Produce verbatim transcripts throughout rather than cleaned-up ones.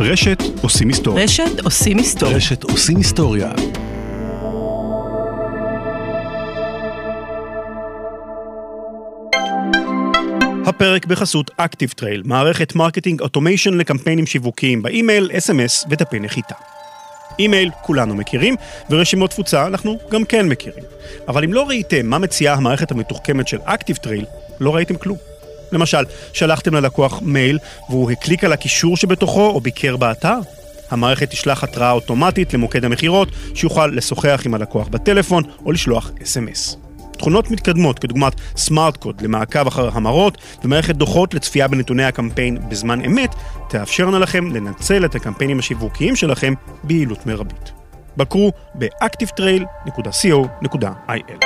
ברשת עושים היסטוריה. רשת עושים היסטוריה. רשת עושים היסטוריה. הפרק בחסות אקטיב טרייל, מערכת מרקטינג אוטומיישן לקמפיינים שיווקיים באימייל, אס אם אס ודפי נחיתה. אימייל כולנו מכירים, ורשימות תפוצה אנחנו גם כן מכירים. אבל אם לא ראיתם מה מציעה המערכת המתוחכמת של אקטיב טרייל, לא ראיתם כלום. למשל, שלחתם ללקוח מייל והוא הקליק על הקישור שבתוכו או ביקר באתר, המערכת תשלח התראה אוטומטית למוקד המחירות שיוכל לשוחח עם הלקוח בטלפון או לשלוח אס אם אס. תכונות מתקדמות כדוגמת סמארט קוד למעקב אחר המרות ומערכת דוחות לצפייה בנתוני הקמפיין בזמן אמת תאפשרנה לכם לנצל את הקמפיינים השיווקיים שלכם ביעילות מרבית. בקרו ב-אקטיב טרייל נקודה סי או נקודה איי אל.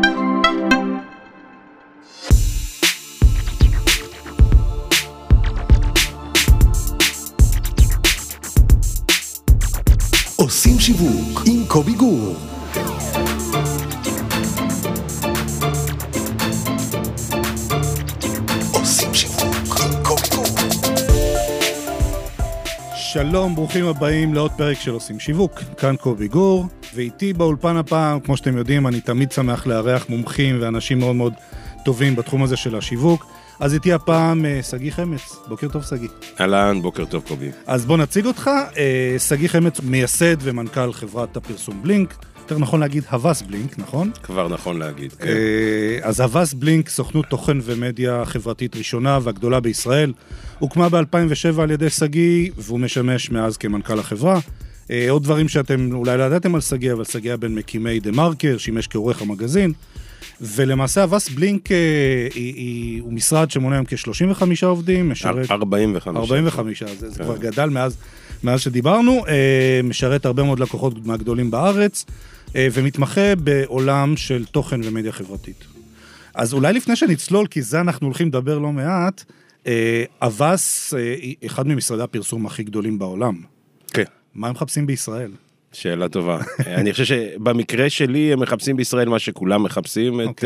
עושים שיווק עם קובי גור. עושים שיווק עם קובי גור. שלום, ברוכים הבאים לעוד פרק של עושים שיווק. כאן קובי גור, ואיתי באולפן הפעם, כמו שאתם יודעים, אני תמיד שמח לארח מומחים ואנשים מאוד מאוד טובים בתחום הזה של השיווק. אז איתי הפעם סגי חמץ. בוקר טוב סגי. אהלן, בוקר טוב קובי. אז בוא נציג אותך. סגי חמץ מייסד ומנכ"ל חברת הפרסום בלינק. יותר נכון להגיד הווס בלינק, נכון? כבר נכון להגיד, כן. אז הווס בלינק, סוכנות תוכן ומדיה חברתית ראשונה והגדולה בישראל, הוקמה ב-אלפיים ושבע על ידי סגי, והוא משמש מאז כמנכ"ל החברה. עוד דברים שאתם אולי לא ידעתם על סגי, אבל סגי היה בין מקימי דה מרקר, שימש כעורך המגזין. ולמעשה הווס בלינק היא, היא, הוא משרד שמונה היום כ-שלושים וחמישה עובדים, משרת... ארבעים וחמישה. ארבעים וחמישה, זה, זה כבר גדל מאז, מאז שדיברנו, משרת הרבה מאוד לקוחות מהגדולים בארץ, ומתמחה בעולם של תוכן ומדיה חברתית. אז אולי לפני שנצלול, כי זה אנחנו הולכים לדבר לא מעט, הווס היא אחד ממשרדי הפרסום הכי גדולים בעולם. כן. מה הם מחפשים בישראל? שאלה טובה. אני חושב שבמקרה שלי הם מחפשים בישראל מה שכולם מחפשים, את,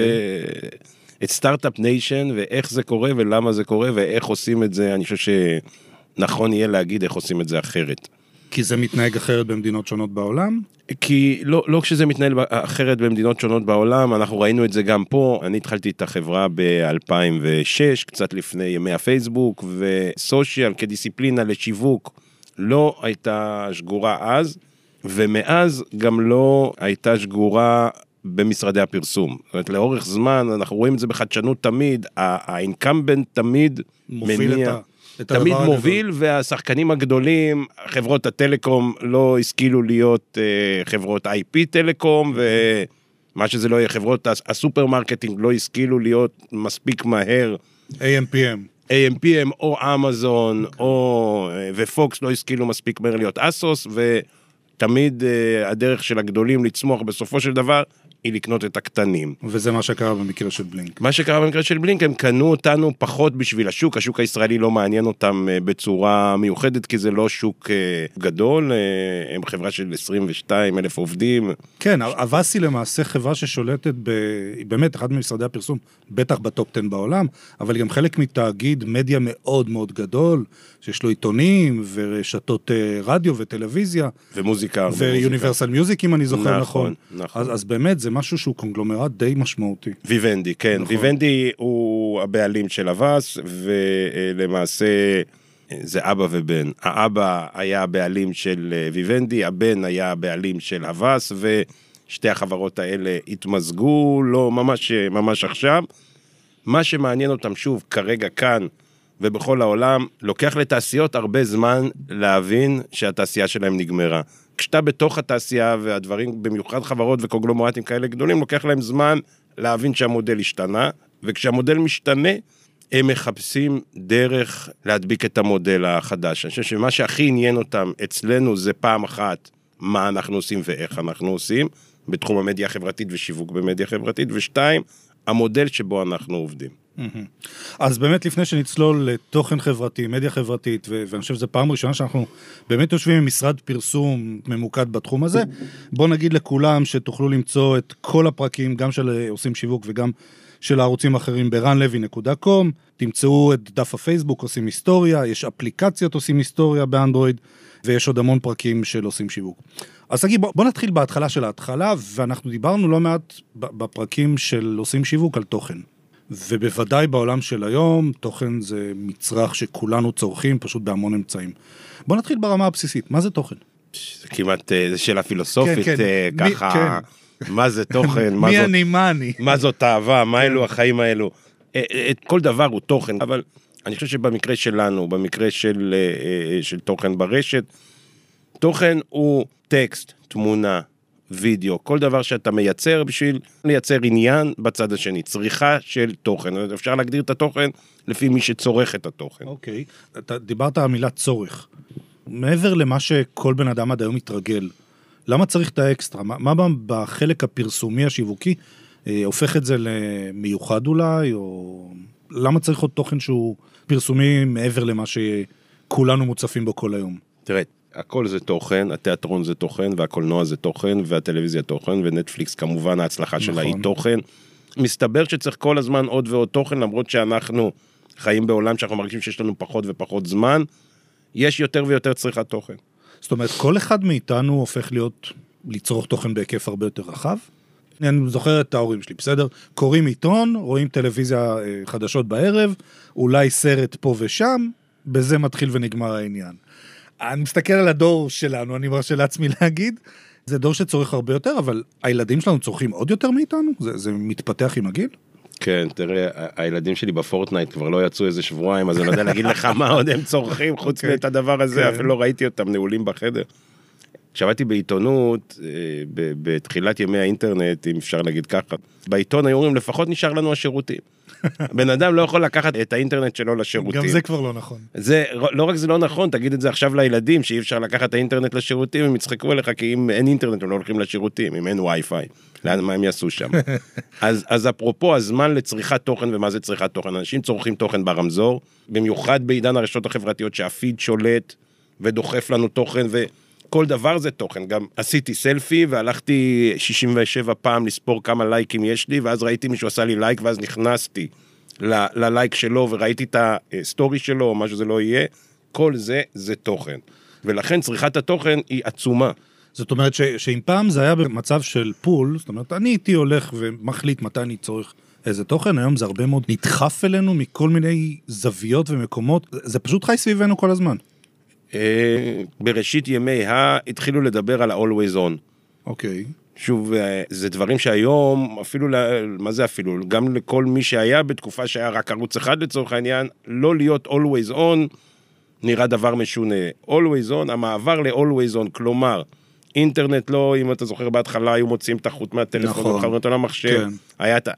את סטארט-אפ ניישן, ואיך זה קורה ולמה זה קורה, ואיך עושים את זה. אני חושב שנכון יהיה להגיד איך עושים את זה אחרת. כי זה מתנהג אחרת במדינות שונות בעולם? כי לא, לא כשזה מתנהל אחרת במדינות שונות בעולם, אנחנו ראינו את זה גם פה. אני התחלתי את החברה ב-אלפיים ושש, קצת לפני ימי הפייסבוק, וסושיאל כדיסציפלינה לשיווק לא הייתה שגורה אז, ומאז גם לא הייתה שגורה במשרדי הפרסום. זאת אומרת, לאורך זמן, אנחנו רואים את זה בחדשנות תמיד, האינקמבנט תמיד מניע, תמיד מוביל, והשחקנים הגדולים, חברות הטלקום לא השכילו להיות חברות איי פי טלקום, ומה שזה לא יהיה, חברות הסופרמרקטינג לא השכילו להיות מספיק מהר. איי אם פי אם. איי אם פי אם או אמזון, או, ופוקס לא השכילו מספיק מהר להיות אסוס, ו... תמיד uh, הדרך של הגדולים לצמוח בסופו של דבר, היא לקנות את הקטנים. וזה מה שקרה במקרה של בלינק. מה שקרה במקרה של בלינק, הם קנו אותנו פחות בשביל השוק, השוק הישראלי לא מעניין אותם uh, בצורה מיוחדת, כי זה לא שוק uh, גדול, uh, הם חברה של עשרים ושניים אלף עובדים. כן, הווס היא למעשה חברה ששולטת, ב... היא באמת אחד ממשרדי הפרסום, בטח בטופ עשר בעולם, אבל היא גם חלק מתאגיד מדיה מאוד מאוד גדול, שיש לו עיתונים ורשתות uh, רדיו וטלוויזיה. ומוזיקה. ויוניברסל מיוזיק, אם אני זוכר נכון. נכון. נכון. אז, אז באמת זה משהו שהוא קונגלומרט די משמעותי. ויוונדי, כן. נכון. ויוונדי הוא הבעלים של הווס, ולמעשה זה אבא ובן. האבא היה הבעלים של ויוונדי, הבן היה הבעלים של הווס, ושתי החברות האלה התמזגו, לא ממש, ממש עכשיו. מה שמעניין אותם שוב, כרגע כאן, ובכל העולם, לוקח לתעשיות הרבה זמן להבין שהתעשייה שלהם נגמרה. כשאתה בתוך התעשייה, והדברים, במיוחד חברות וקונגלומרטים כאלה גדולים, לוקח להם זמן להבין שהמודל השתנה, וכשהמודל משתנה, הם מחפשים דרך להדביק את המודל החדש. אני חושב שמה שהכי עניין אותם אצלנו, זה פעם אחת, מה אנחנו עושים ואיך אנחנו עושים, בתחום המדיה החברתית ושיווק במדיה חברתית, ושתיים, המודל שבו אנחנו עובדים. אז באמת לפני שנצלול לתוכן חברתי, מדיה חברתית, ואני חושב שזו פעם ראשונה שאנחנו באמת יושבים עם משרד פרסום ממוקד בתחום הזה, בוא נגיד לכולם שתוכלו למצוא את כל הפרקים, גם של עושים שיווק וגם של הערוצים האחרים ברן לוי נקודה קום, תמצאו את דף הפייסבוק עושים היסטוריה, יש אפליקציות עושים היסטוריה באנדרואיד, ויש עוד המון פרקים של עושים שיווק. אז תגיד, בוא, בוא נתחיל בהתחלה של ההתחלה, ואנחנו דיברנו לא מעט בפרקים של עושים שיווק על תוכן. ובוודאי בעולם של היום, תוכן זה מצרך שכולנו צורכים, פשוט בהמון אמצעים. בוא נתחיל ברמה הבסיסית, מה זה תוכן? זה כמעט, זה שאלה פילוסופית, כן, כן. ככה, מי, מה זה תוכן, מה מי זאת, אני, מה אני? מה זאת אהבה, מה אלו החיים האלו. את כל דבר הוא תוכן, אבל אני חושב שבמקרה שלנו, במקרה של, של תוכן ברשת, תוכן הוא טקסט, תמונה, וידאו, כל דבר שאתה מייצר בשביל לייצר עניין בצד השני, צריכה של תוכן. אפשר להגדיר את התוכן לפי מי שצורך את התוכן. אוקיי, אתה דיברת על המילה צורך. מעבר למה שכל בן אדם עד היום מתרגל, למה צריך את האקסטרה? מה, מה בחלק הפרסומי השיווקי אה, הופך את זה למיוחד אולי, או למה צריך עוד תוכן שהוא פרסומי מעבר למה שכולנו מוצפים בו כל היום? תראה, הכל זה תוכן, התיאטרון זה תוכן, והקולנוע זה תוכן, והטלוויזיה תוכן, ונטפליקס כמובן ההצלחה שלה היא תוכן. מסתבר שצריך כל הזמן עוד ועוד תוכן, למרות שאנחנו חיים בעולם שאנחנו מרגישים שיש לנו פחות ופחות זמן, יש יותר ויותר צריכת תוכן. זאת אומרת, כל אחד מאיתנו הופך להיות, לצרוך תוכן בהיקף הרבה יותר רחב. אני זוכר את ההורים שלי, בסדר? קוראים עיתון, רואים טלוויזיה חדשות בערב, אולי סרט פה ושם, בזה מתחיל ונגמר העניין. אני מסתכל על הדור שלנו, אני מרשה לעצמי להגיד, זה דור שצורך הרבה יותר, אבל הילדים שלנו צורכים עוד יותר מאיתנו? זה, זה מתפתח עם הגיל? כן, תראה, הילדים שלי בפורטנייט כבר לא יצאו איזה שבועיים, אז אני לא יודע להגיד לך מה עוד הם צורכים, חוץ מאת הדבר הזה, אפילו לא ראיתי אותם נעולים בחדר. כשעבדתי בעיתונות, בתחילת ימי האינטרנט, אם אפשר להגיד ככה, בעיתון היו אומרים, לפחות נשאר לנו השירותים. בן אדם לא יכול לקחת את האינטרנט שלו לשירותים. גם זה כבר לא נכון. זה, לא רק זה לא נכון, תגיד את זה עכשיו לילדים, שאי אפשר לקחת את האינטרנט לשירותים, הם יצחקו עליך, כי אם אין אינטרנט, הם לא הולכים לשירותים, אם אין וי-פיי. לאן, מה הם יעשו שם? אז, אז אפרופו, הזמן לצריכת תוכן, ומה זה צריכת תוכן? אנשים צורכים תוכן ברמזור, במיוחד בעידן הרשתות החברתיות, שהפיד שולט ודוחף לנו תוכן, וכל דבר זה תוכן. גם עשיתי סלפי, והלכתי שישים ושבע פעם לספור כמה לייקים יש לי, ואז ראיתי מישהו עשה לי לייק, ואז נכנסתי ל- ללייק שלו, וראיתי את הסטורי שלו, או מה שזה לא יהיה. כל זה, זה תוכן. ולכן צריכת התוכן היא עצומה. זאת אומרת ש- שאם פעם זה היה במצב של פול, זאת אומרת, אני איתי הולך ומחליט מתי אני צורך איזה תוכן, היום זה הרבה מאוד נדחף אלינו מכל מיני זוויות ומקומות, זה פשוט חי סביבנו כל הזמן. בראשית ימי ה... התחילו לדבר על ה-always on. אוקיי. שוב, זה דברים שהיום, אפילו, מה זה אפילו? גם לכל מי שהיה בתקופה שהיה רק ערוץ אחד לצורך העניין, לא להיות always on, נראה דבר משונה. always on, המעבר ל-always on, כלומר, אינטרנט לא, אם אתה זוכר בהתחלה, היו מוצאים את החוט מהטלפון, נכון. וחברים אותו למחשב, כן. היה את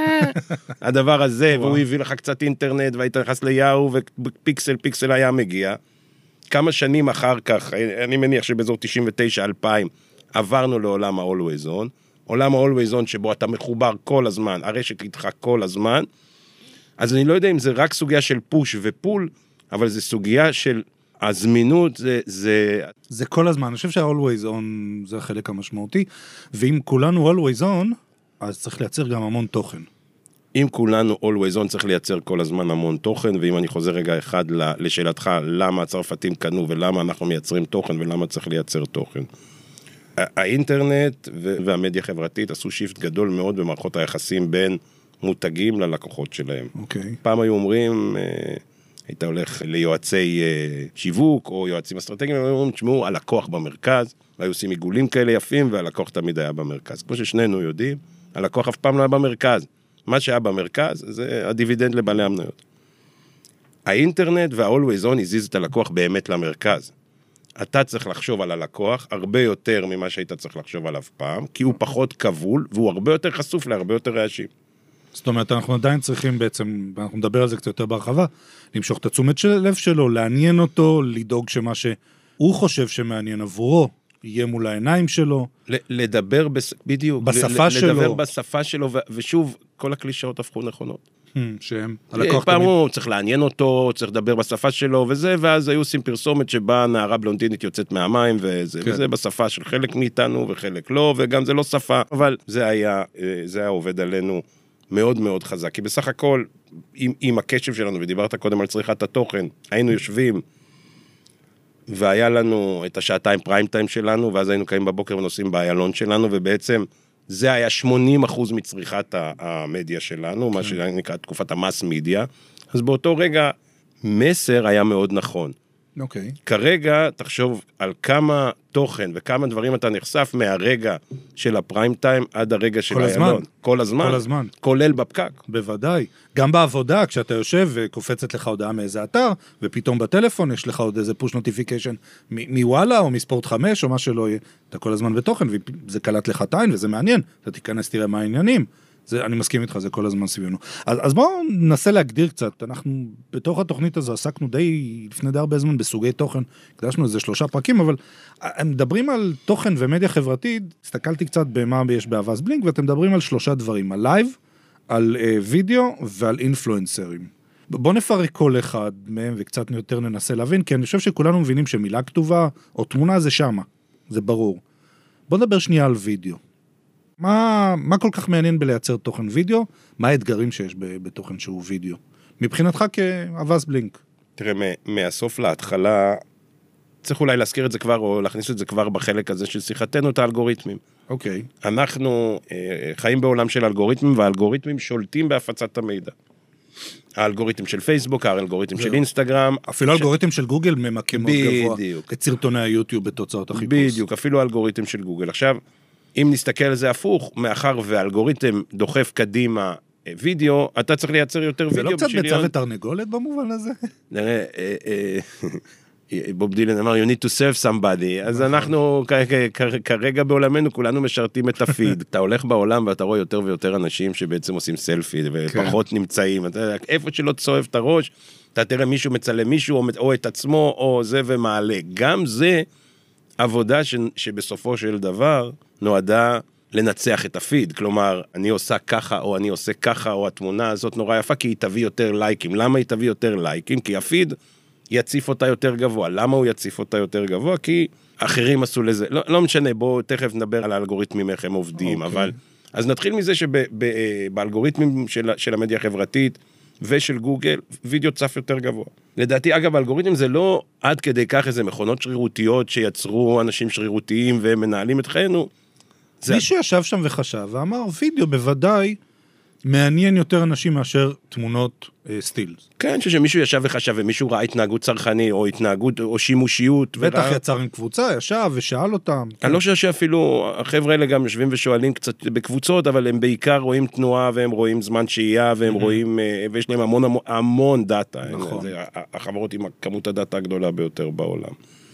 הדבר הזה, והוא הביא לך קצת אינטרנט, והיית נכנס ליהו, ופיקסל, פיקסל היה מגיע. כמה שנים אחר כך, אני מניח שבאזור תשעים ותשע אלפיים, עברנו לעולם ה-always on, עולם ה-always on שבו אתה מחובר כל הזמן, הרשת איתך כל הזמן, אז אני לא יודע אם זה רק סוגיה של פוש ופול, אבל זה סוגיה של הזמינות, זה... זה, זה כל הזמן, אני חושב שה-always on זה החלק המשמעותי, ואם כולנו always on, אז צריך לייצר גם המון תוכן. אם כולנו always on צריך לייצר כל הזמן המון תוכן, ואם אני חוזר רגע אחד לשאלתך, למה הצרפתים קנו ולמה אנחנו מייצרים תוכן ולמה צריך לייצר תוכן. האינטרנט והמדיה החברתית עשו שיפט גדול מאוד במערכות היחסים בין מותגים ללקוחות שלהם. אוקיי. פעם היו אומרים, היית הולך ליועצי שיווק או יועצים אסטרטגיים, היו אומרים, תשמעו, הלקוח במרכז, והיו עושים עיגולים כאלה יפים, והלקוח תמיד היה במרכז. כמו ששנינו יודעים, הלקוח אף פעם לא היה במרכז. מה שהיה במרכז, זה הדיבידנד לבעלי המניות. האינטרנט וה-always on הזיז את הלקוח באמת למרכז. אתה צריך לחשוב על הלקוח הרבה יותר ממה שהיית צריך לחשוב עליו פעם, כי הוא פחות כבול, והוא הרבה יותר חשוף להרבה יותר רעשים. זאת אומרת, אנחנו עדיין צריכים בעצם, אנחנו נדבר על זה קצת יותר בהרחבה, למשוך את התשומת של לב שלו, לעניין אותו, לדאוג שמה שהוא חושב שמעניין עבורו, יהיה מול העיניים שלו. לדבר בדיוק. בשפה שלו. לדבר בשפה שלו, ושוב, כל הקלישאות הפכו נכונות. שהם, פעם הוא צריך לעניין אותו, צריך לדבר בשפה שלו, וזה, ואז היו עושים פרסומת שבה נערה בלונדינית יוצאת מהמים, וזה, וזה בשפה של חלק מאיתנו וחלק לא, וגם זה לא שפה, אבל זה היה, זה היה עובד עלינו מאוד מאוד חזק, כי בסך הכל, עם, עם הקשב שלנו, ודיברת קודם על צריכת התוכן, היינו יושבים, והיה לנו את השעתיים פריים טיים שלנו, ואז היינו קיים בבוקר ונוסעים באיילון שלנו, ובעצם זה היה שמונים אחוז מצריכת המדיה שלנו, מה שנקרא תקופת המס מדיה, אז באותו רגע, מסר היה מאוד נכון. אוקיי. כרגע, תחשוב על כמה תוכן וכמה דברים אתה נחשף מהרגע של הפריים טיים עד הרגע של איילון. כל הזמן. כל הזמן. כולל בפקק. בוודאי. גם בעבודה, כשאתה יושב וקופצת לך הודעה מאיזה אתר, ופתאום בטלפון יש לך עוד איזה פוש נוטיפיקיישן מוואלה או מספורט חמש או מה שלא יהיה. אתה כל הזמן בתוכן, וזה קלט לך טיין וזה מעניין. אתה תיכנס, תראה מה העניינים. זה, אני מסכים איתך, זה כל הזמן סביבנו. אז, אז בואו ננסה להגדיר קצת, אנחנו בתוך התוכנית הזו עסקנו די, לפני די הרבה זמן בסוגי תוכן, הקדשנו איזה שלושה פרקים, אבל הם מדברים על תוכן ומדיה חברתית, הסתכלתי קצת במה יש באבז בלינק, ואתם מדברים על שלושה דברים, על לייב, על uh, וידאו ועל אינפלואנסרים. בואו נפרק כל אחד מהם וקצת יותר ננסה להבין, כי אני חושב שכולנו מבינים שמילה כתובה או תמונה זה שמה, זה ברור. בואו נדבר שנייה על וידאו. מה, מה כל כך מעניין בלייצר תוכן וידאו? מה האתגרים שיש בתוכן שהוא וידאו? מבחינתך כאבז בלינק. תראה, מהסוף להתחלה, צריך אולי להזכיר את זה כבר, או להכניס את זה כבר בחלק הזה של שיחתנו, את האלגוריתמים. אוקיי. אנחנו אה, חיים בעולם של אלגוריתמים, והאלגוריתמים שולטים בהפצת המידע. האלגוריתם של פייסבוק, האלגוריתם של אינסטגרם. אפילו האלגוריתם של גוגל ממקם מאוד גבוה. בדיוק. את סרטוני היוטיוב בתוצאות החיפוש. בדיוק, אפילו האלגוריתם של גוגל. עכשיו, אם נסתכל על זה הפוך, מאחר והאלגוריתם דוחף קדימה וידאו, אתה צריך לייצר יותר וידאו. זה לא קצת ביצה ותרנגולת במובן הזה? נראה, בוב דילן אמר, you need to serve somebody, אז אנחנו כרגע בעולמנו, כולנו משרתים את הפיד. אתה הולך בעולם ואתה רואה יותר ויותר אנשים שבעצם עושים סלפי, ופחות נמצאים. איפה שלא צועב את הראש, אתה תראה מישהו מצלם מישהו, או את עצמו, או זה ומעלה. גם זה עבודה שבסופו של דבר נועדה לנצח את הפיד, כלומר, אני עושה ככה, או אני עושה ככה, או התמונה הזאת נורא יפה, כי היא תביא יותר לייקים. למה היא תביא יותר לייקים? כי הפיד יציף אותה יותר גבוה. למה הוא יציף אותה יותר גבוה? כי אחרים עשו לזה. לא, לא משנה, בואו תכף נדבר על האלגוריתמים, איך הם עובדים, okay. אבל... אז נתחיל מזה שבאלגוריתמים של, של המדיה החברתית ושל גוגל, וידאו צף יותר גבוה. לדעתי, אגב, האלגוריתמים זה לא עד כדי כך איזה מכונות שרירותיות שיצרו אנשים שרירותיים והם מנהלים את חיינו. מי שישב שם וחשב ואמר, וידאו בוודאי מעניין יותר אנשים מאשר תמונות סטילס. כן, שמישהו ישב וחשב ומישהו ראה התנהגות צרכני או התנהגות או שימושיות. בטח יצר עם קבוצה, ישב ושאל אותם. אני לא חושב שאפילו החבר'ה האלה גם יושבים ושואלים קצת בקבוצות, אבל הם בעיקר רואים תנועה והם רואים זמן שהייה והם רואים, ויש להם המון המון דאטה. נכון. החברות עם כמות הדאטה הגדולה ביותר בעולם.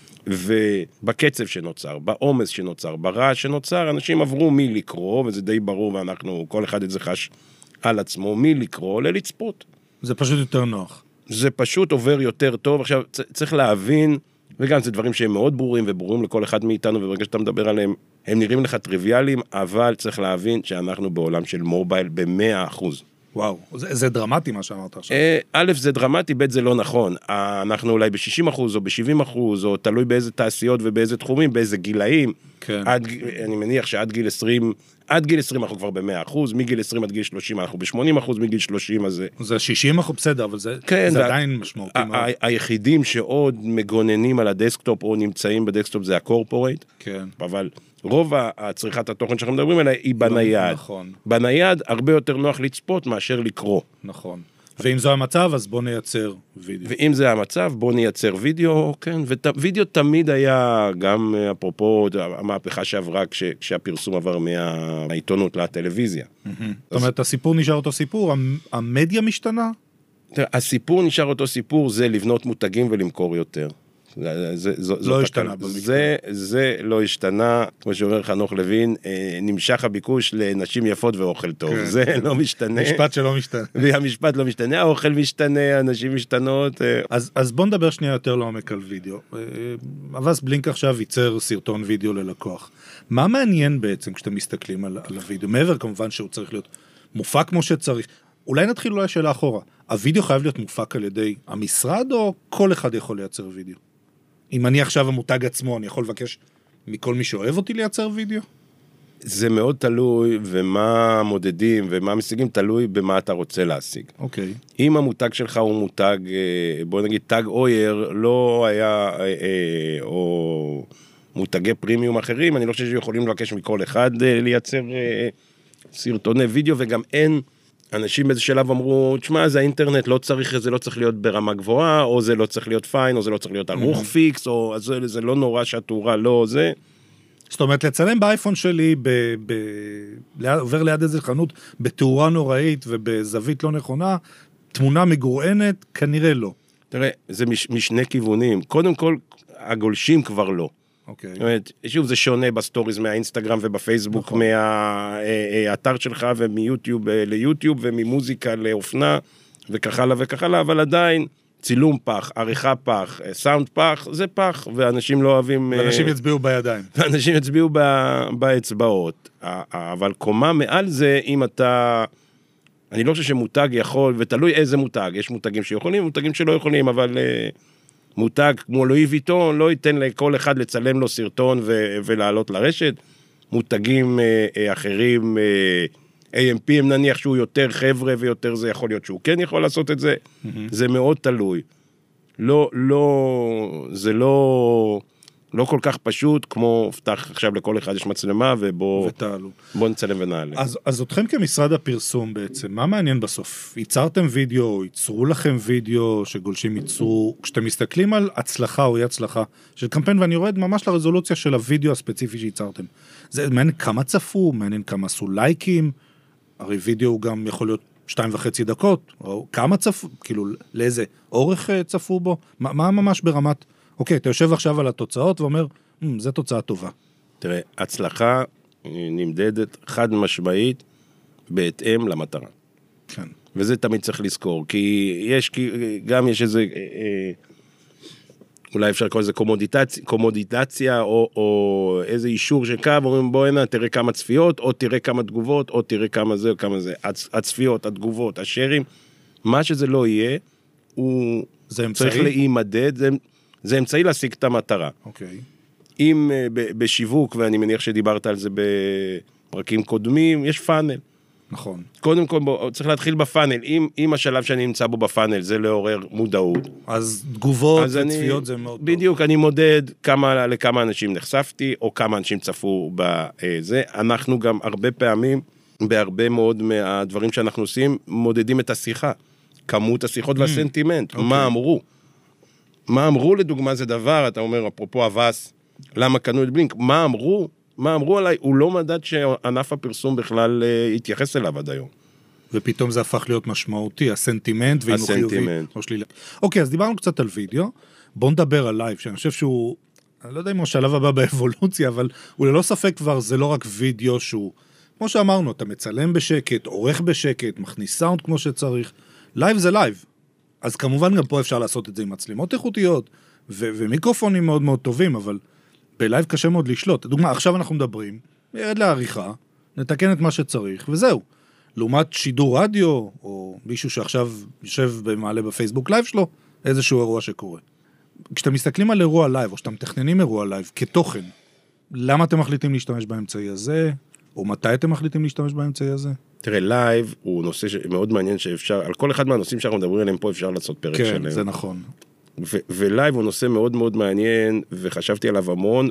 ובקצב שנוצר, בעומס שנוצר, ברעש שנוצר, אנשים עברו מי לקרוא, וזה די ברור, ואנחנו, כל אחד את זה חש על עצמו, מי לקרוא, ללצפות. זה פשוט יותר נוח. זה פשוט עובר יותר טוב. עכשיו, צריך להבין, וגם זה דברים שהם מאוד ברורים, וברורים לכל אחד מאיתנו, וברגע שאתה מדבר עליהם, הם נראים לך טריוויאליים, אבל צריך להבין שאנחנו בעולם של מובייל ב-מאה אחוז. וואו, זה, זה דרמטי מה שאמרת עכשיו. א', זה דרמטי, ב', זה לא נכון. אנחנו אולי ב-שישים אחוז או ב-שבעים אחוז, או תלוי באיזה תעשיות ובאיזה תחומים, באיזה גילאים. כן. עד, אני מניח שעד גיל עשרים, עד גיל עשרים אנחנו כבר ב-מאה אחוז, מגיל עשרים עד גיל שלושים אנחנו ב-שמונים אחוז, מגיל שלושים אז זה... זה שישים אחוז בסדר, אבל זה, כן, זה זה עדיין משמעותי מאוד. היחידים שעוד מגוננים על הדסקטופ או נמצאים בדסקטופ זה הקורפורייט. כן. אבל רוב הצריכת התוכן שאנחנו מדברים עליה היא בנייד. נכון. בנייד הרבה יותר נוח לצפות מאשר לקרוא. נכון. ואם זה המצב, אז בוא נייצר וידאו. ואם זה המצב, בוא נייצר וידאו, כן, ווידאו תמיד היה, גם אפרופו המהפכה שעברה, כשהפרסום עבר מהעיתונות לטלוויזיה. זאת אומרת, הסיפור נשאר אותו סיפור, המדיה משתנה? הסיפור נשאר אותו סיפור, זה לבנות מותגים ולמכור יותר. לא השתנה במקרה. זה, זה לא השתנה, כמו שאומר חנוך לוין, נמשך הביקוש לנשים יפות ואוכל טוב. זה לא משתנה. משפט שלא משתנה. והמשפט לא משתנה, האוכל משתנה, אנשים משתנות. אז, אז בוא נדבר שנייה יותר לעומק על וידאו. אבז בלינק עכשיו ייצר סרטון וידאו ללקוח. מה מעניין בעצם כשאתם מסתכלים על, על הוידאו? מעבר כמובן שהוא צריך להיות מופק כמו שצריך. אולי נתחיל אולי שאלה אחורה. הוידאו חייב להיות מופק על ידי המשרד או כל אחד יכול לייצר וידאו? אם אני עכשיו המותג עצמו, אני יכול לבקש מכל מי שאוהב אותי לייצר וידאו? זה מאוד תלוי, ומה מודדים ומה משיגים, תלוי במה אתה רוצה להשיג. אוקיי. אם המותג שלך הוא מותג, בוא נגיד, תג אויר, לא היה, או מותגי פרימיום אחרים, אני לא חושב שיכולים לבקש מכל אחד לייצר סרטוני וידאו, וגם אין, אנשים באיזה שלב אמרו, תשמע, זה האינטרנט, לא צריך, זה לא צריך להיות ברמה גבוהה, או זה לא צריך להיות פיין, או זה לא צריך להיות ערוך פיקס, או זה, זה לא נורא שהתאורה לא זה. זאת אומרת, לצלם באייפון שלי, ב, ב, ליד, עובר ליד איזה חנות, בתאורה נוראית ובזווית לא נכונה, תמונה מגורענת, כנראה לא. תראה, זה מש, משני כיוונים. קודם כל, הגולשים כבר לא. אוקיי. זאת אומרת, שוב, זה שונה בסטוריז מהאינסטגרם ובפייסבוק, נכון. מהאתר שלך ומיוטיוב ליוטיוב, וממוזיקה לאופנה, וכך הלאה וכך הלאה, אבל עדיין, צילום פח, עריכה פח, סאונד פח, זה פח, ואנשים לא אוהבים... ואנשים יצביעו בידיים. ואנשים יצביעו באצבעות. אבל קומה מעל זה, אם אתה... אני לא חושב שמותג יכול, ותלוי איזה מותג, יש מותגים שיכולים, מותגים שלא יכולים, אבל מותג כמו לואי ויטון, לא ייתן לכל אחד לצלם לו סרטון ולעלות לרשת. מותגים אחרים... איי אם פי, אם נניח שהוא יותר חבר'ה ויותר זה, יכול להיות שהוא כן יכול לעשות את זה, mm-hmm. זה מאוד תלוי. לא, לא, זה לא, לא כל כך פשוט, כמו, פתח עכשיו לכל אחד יש מצלמה, ובוא, ותעלו. בוא נצלם ונעלה. אז, אז אתכם כמשרד הפרסום בעצם, מה מעניין בסוף? ייצרתם וידאו, ייצרו לכם וידאו, שגולשים ייצרו, כשאתם מסתכלים על הצלחה או אי הצלחה של קמפיין, ואני יורד ממש לרזולוציה של הוידאו הספציפי שייצרתם. זה מעניין כמה צפו, מעניין כמה עשו לייקים, הרי וידאו גם יכול להיות שתיים וחצי דקות, או כמה צפו, כאילו, לאיזה אורך צפו בו? מה, מה ממש ברמת, אוקיי, אתה יושב עכשיו על התוצאות ואומר, זו תוצאה טובה. תראה, הצלחה נמדדת חד משמעית בהתאם למטרה. כן. וזה תמיד צריך לזכור, כי יש, כי גם יש איזה, אה, אולי אפשר לקרוא לזה קומודיטציה, קומודיטציה או, או איזה אישור של קו, אומרים בוא הנה, תראה כמה צפיות, או תראה כמה תגובות, או תראה כמה זה או כמה זה. הצ, הצפיות, התגובות, השרים, מה שזה לא יהיה, הוא צריך להימדד, זה, זה אמצעי להשיג את המטרה. אוקיי. אם ב, בשיווק, ואני מניח שדיברת על זה בפרקים קודמים, יש פאנל. נכון. קודם כל, בוא, צריך להתחיל בפאנל. אם, אם השלב שאני נמצא בו בפאנל, זה לעורר מודעות. אז תגובות אז וצפיות אני, זה מאוד טוב. בדיוק, אני מודד כמה, לכמה אנשים נחשפתי, או כמה אנשים צפו בזה. אנחנו גם הרבה פעמים, בהרבה מאוד מהדברים שאנחנו עושים, מודדים את השיחה. כמות השיחות והסנטימנט. מה אמרו? מה אמרו לדוגמה זה דבר, אתה אומר, אפרופו אבס, למה קנו את בלינק? מה אמרו? מה אמרו עליי? הוא לא מדד שענף הפרסום בכלל התייחס אליו עד היום. ופתאום זה הפך להיות משמעותי, הסנטימנט, ואם הוא חיובי או שלילה. אוקיי, אז דיברנו קצת על וידאו, בואו נדבר על לייב, שאני חושב שהוא, אני לא יודע אם הוא השלב הבא באבולוציה, אבל הוא ללא ספק כבר, זה לא רק וידאו שהוא, כמו שאמרנו, אתה מצלם בשקט, עורך בשקט, מכניס סאונד כמו שצריך, לייב זה לייב. אז כמובן גם פה אפשר לעשות את זה עם מצלמות איכותיות, ו- ומיקרופונים מאוד מאוד טובים, אבל בלייב קשה מאוד לשלוט. דוגמה, עכשיו אנחנו מדברים, ירד לעריכה, נתקן את מה שצריך, וזהו. לעומת שידור רדיו, או מישהו שעכשיו יושב במעלה בפייסבוק לייב שלו, איזשהו אירוע שקורה. כשאתם מסתכלים על אירוע לייב, או שאתם מתכננים אירוע לייב כתוכן, למה אתם מחליטים להשתמש באמצעי הזה, או מתי אתם מחליטים להשתמש באמצעי הזה? תראה, לייב הוא נושא מאוד מעניין שאפשר, על כל אחד מהנושאים שאנחנו מדברים עליהם פה אפשר לעשות פרק שלהם. כן, זה נכון. ו- ולייב הוא נושא מאוד מאוד מעניין, וחשבתי עליו המון,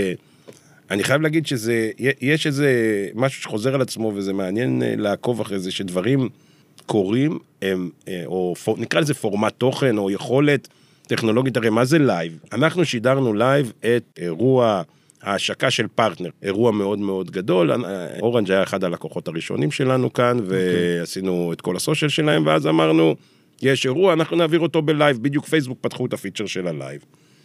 ואני חייב להגיד שזה, יש איזה משהו שחוזר על עצמו, וזה מעניין לעקוב אחרי זה, שדברים קורים, הם, או נקרא לזה פורמט תוכן, או יכולת טכנולוגית, הרי מה זה לייב? אנחנו שידרנו לייב את אירוע ההשקה של פרטנר, אירוע מאוד מאוד גדול, אורנג' היה אחד הלקוחות הראשונים שלנו כאן, ועשינו את כל הסושיאל שלהם, ואז אמרנו, יש אירוע, אנחנו נעביר אותו בלייב, בדיוק פייסבוק פתחו את הפיצ'ר של הלייב.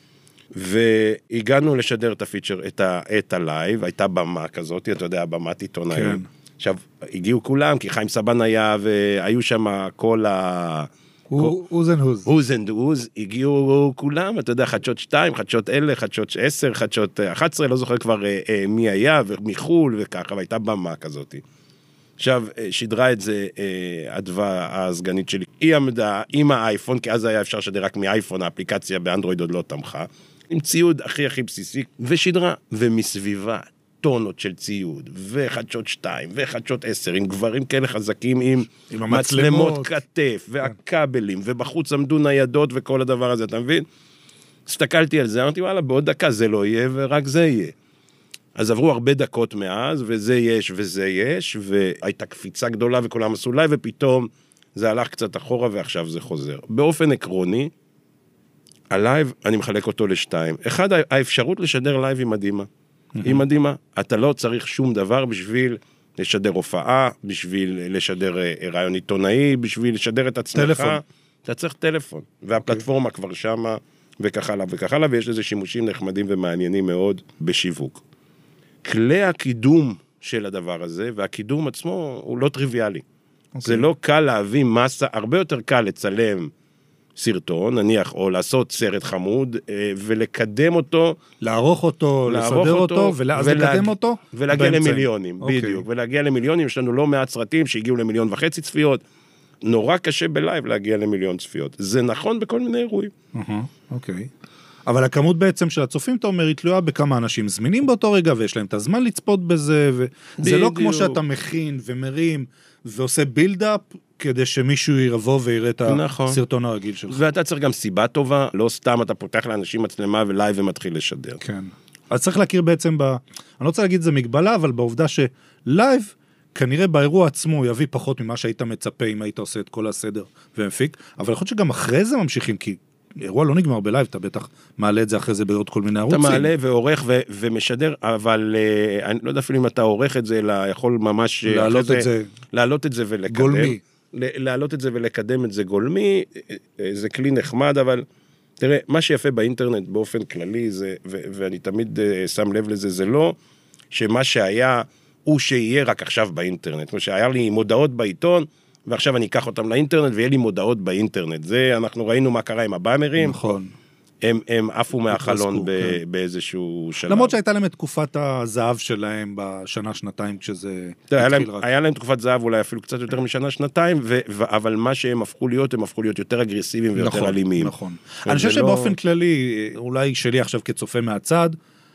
והגענו לשדר את הפיצ'ר, את, ה, את הלייב, הייתה במה כזאת, אתה יודע, במת עיתונאים. כן. עכשיו, הגיעו כולם, כי חיים סבן היה, והיו שם כל ה... הוז אנד הוז. הוז אנד הוז, הגיעו כולם, אתה יודע, חדשות שתיים, חדשות אלה, חדשות עשר, חדשות אחת עשרה, לא זוכר כבר אה, אה, מי היה, ומחול וככה, והייתה במה כזאת. עכשיו, שדרה את זה הדווה הסגנית שלי. היא עמדה עם האייפון, כי אז היה אפשר שדר רק מאייפון, האפליקציה באנדרואיד עוד לא תמכה, עם ציוד הכי הכי בסיסי, ושדרה, ומסביבה טונות של ציוד, וחדשות שתיים, וחדשות עשר, עם גברים כאלה חזקים, עם, עם מצלמות המצלמות. כתף, והכבלים, ובחוץ עמדו ניידות וכל הדבר הזה, אתה מבין? הסתכלתי על זה, אמרתי, וואלה, בעוד דקה זה לא יהיה, ורק זה יהיה. אז עברו הרבה דקות מאז, וזה יש וזה יש, והייתה קפיצה גדולה וכולם עשו לייב, ופתאום זה הלך קצת אחורה ועכשיו זה חוזר. באופן עקרוני, הלייב, אני מחלק אותו לשתיים. אחד, האפשרות לשדר לייב היא מדהימה. היא מדהימה. אתה לא צריך שום דבר בשביל לשדר הופעה, בשביל לשדר רעיון עיתונאי, בשביל לשדר את עצמך. טלפון. אתה צריך טלפון, והפלטפורמה כבר שמה, וכך הלאה וכך הלאה, ויש לזה שימושים נחמדים ומעניינים מאוד בשיווק. כלי הקידום של הדבר הזה, והקידום עצמו הוא לא טריוויאלי. Okay. זה לא קל להביא מסה, הרבה יותר קל לצלם סרטון, נניח, או לעשות סרט חמוד, ולקדם אותו. לערוך אותו, לערוך לסדר אותו, אותו, ואז לקדם אותו. ולהגיע באמצעים. למיליונים, Okay. בדיוק. ולהגיע למיליונים, יש לנו לא מעט סרטים שהגיעו למיליון וחצי צפיות. נורא קשה בלייב להגיע למיליון צפיות. זה נכון בכל מיני אירועים. אוקיי. אבל הכמות בעצם של הצופים, אתה אומר, היא תלויה בכמה אנשים זמינים באותו רגע, ויש להם את הזמן לצפות בזה, וזה לא כמו שאתה מכין ומרים, ועושה בילדאפ, כדי שמישהו יבוא ויראה את הסרטון הרגיל שלך. ואתה צריך גם סיבה טובה, לא סתם אתה פותח לאנשים מצלמה ולייב ומתחיל לשדר. כן. אז צריך להכיר בעצם ב... אני לא רוצה להגיד זה מגבלה, אבל בעובדה שלייב, כנראה באירוע עצמו יביא פחות ממה שהיית מצפה, אם היית עושה את כל הסדר ומפיק, אבל יכול להיות שגם אחרי זה ממשיכים, כי אירוע לא נגמר בלייב, אתה בטח מעלה את זה אחרי זה בעוד כל מיני ערוצים. אתה מעלה ועורך ו- ומשדר, אבל uh, אני לא יודע אפילו אם אתה עורך את זה, אלא יכול ממש... להעלות את זה... להעלות את זה ולקדם. גולמי. להעלות את זה ולקדם את זה גולמי, זה כלי נחמד, אבל תראה, מה שיפה באינטרנט באופן כללי, זה, ו- ואני תמיד uh, שם לב לזה, זה לא שמה שהיה הוא שיהיה רק עכשיו באינטרנט. כמו שהיה לי מודעות בעיתון, ועכשיו אני אקח אותם לאינטרנט, ויהיה לי מודעות באינטרנט. זה, אנחנו ראינו מה קרה עם הבאמרים. נכון. הם, הם עפו מהחלון ב, כן. באיזשהו שלב. למרות שהייתה להם את תקופת הזהב שלהם בשנה, שנתיים, כשזה היה התחיל להם, רק. היה להם תקופת זהב אולי אפילו קצת יותר משנה, שנתיים, ו, ו, אבל מה שהם הפכו להיות, הם הפכו להיות יותר אגרסיביים ויותר נכון, אלימים. נכון. אני חושב שבאופן לא... כללי, אולי שלי עכשיו כצופה מהצד,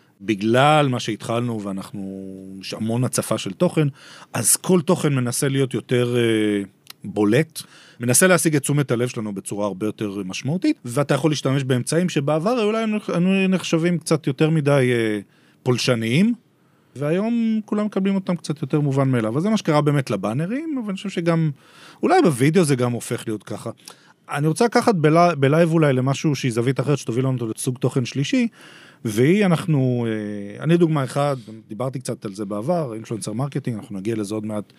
בגלל מה שהתחלנו, ואנחנו, יש המון הצפה של תוכן, אז כל תוכן מנסה להיות יותר אה, בולט, מנסה להשיג את תשומת הלב שלנו בצורה הרבה יותר משמעותית, ואתה יכול להשתמש באמצעים שבעבר אולי אנו נחשבים קצת יותר מדי אה, פולשניים, והיום כולם מקבלים אותם קצת יותר מובן מאליו. אז זה מה שקרה באמת לבאנרים, אבל אני חושב שגם, אולי בווידאו זה גם הופך להיות ככה. אני רוצה לקחת בלייב, בלייב אולי למשהו שהיא זווית אחרת, שתוביל לנו אותו לסוג תוכן שלישי, והיא אנחנו, אני דוגמה אחד, דיברתי קצת על זה בעבר, אינפלואנסר מרקטינג, אנחנו נגיע לזה עוד מעט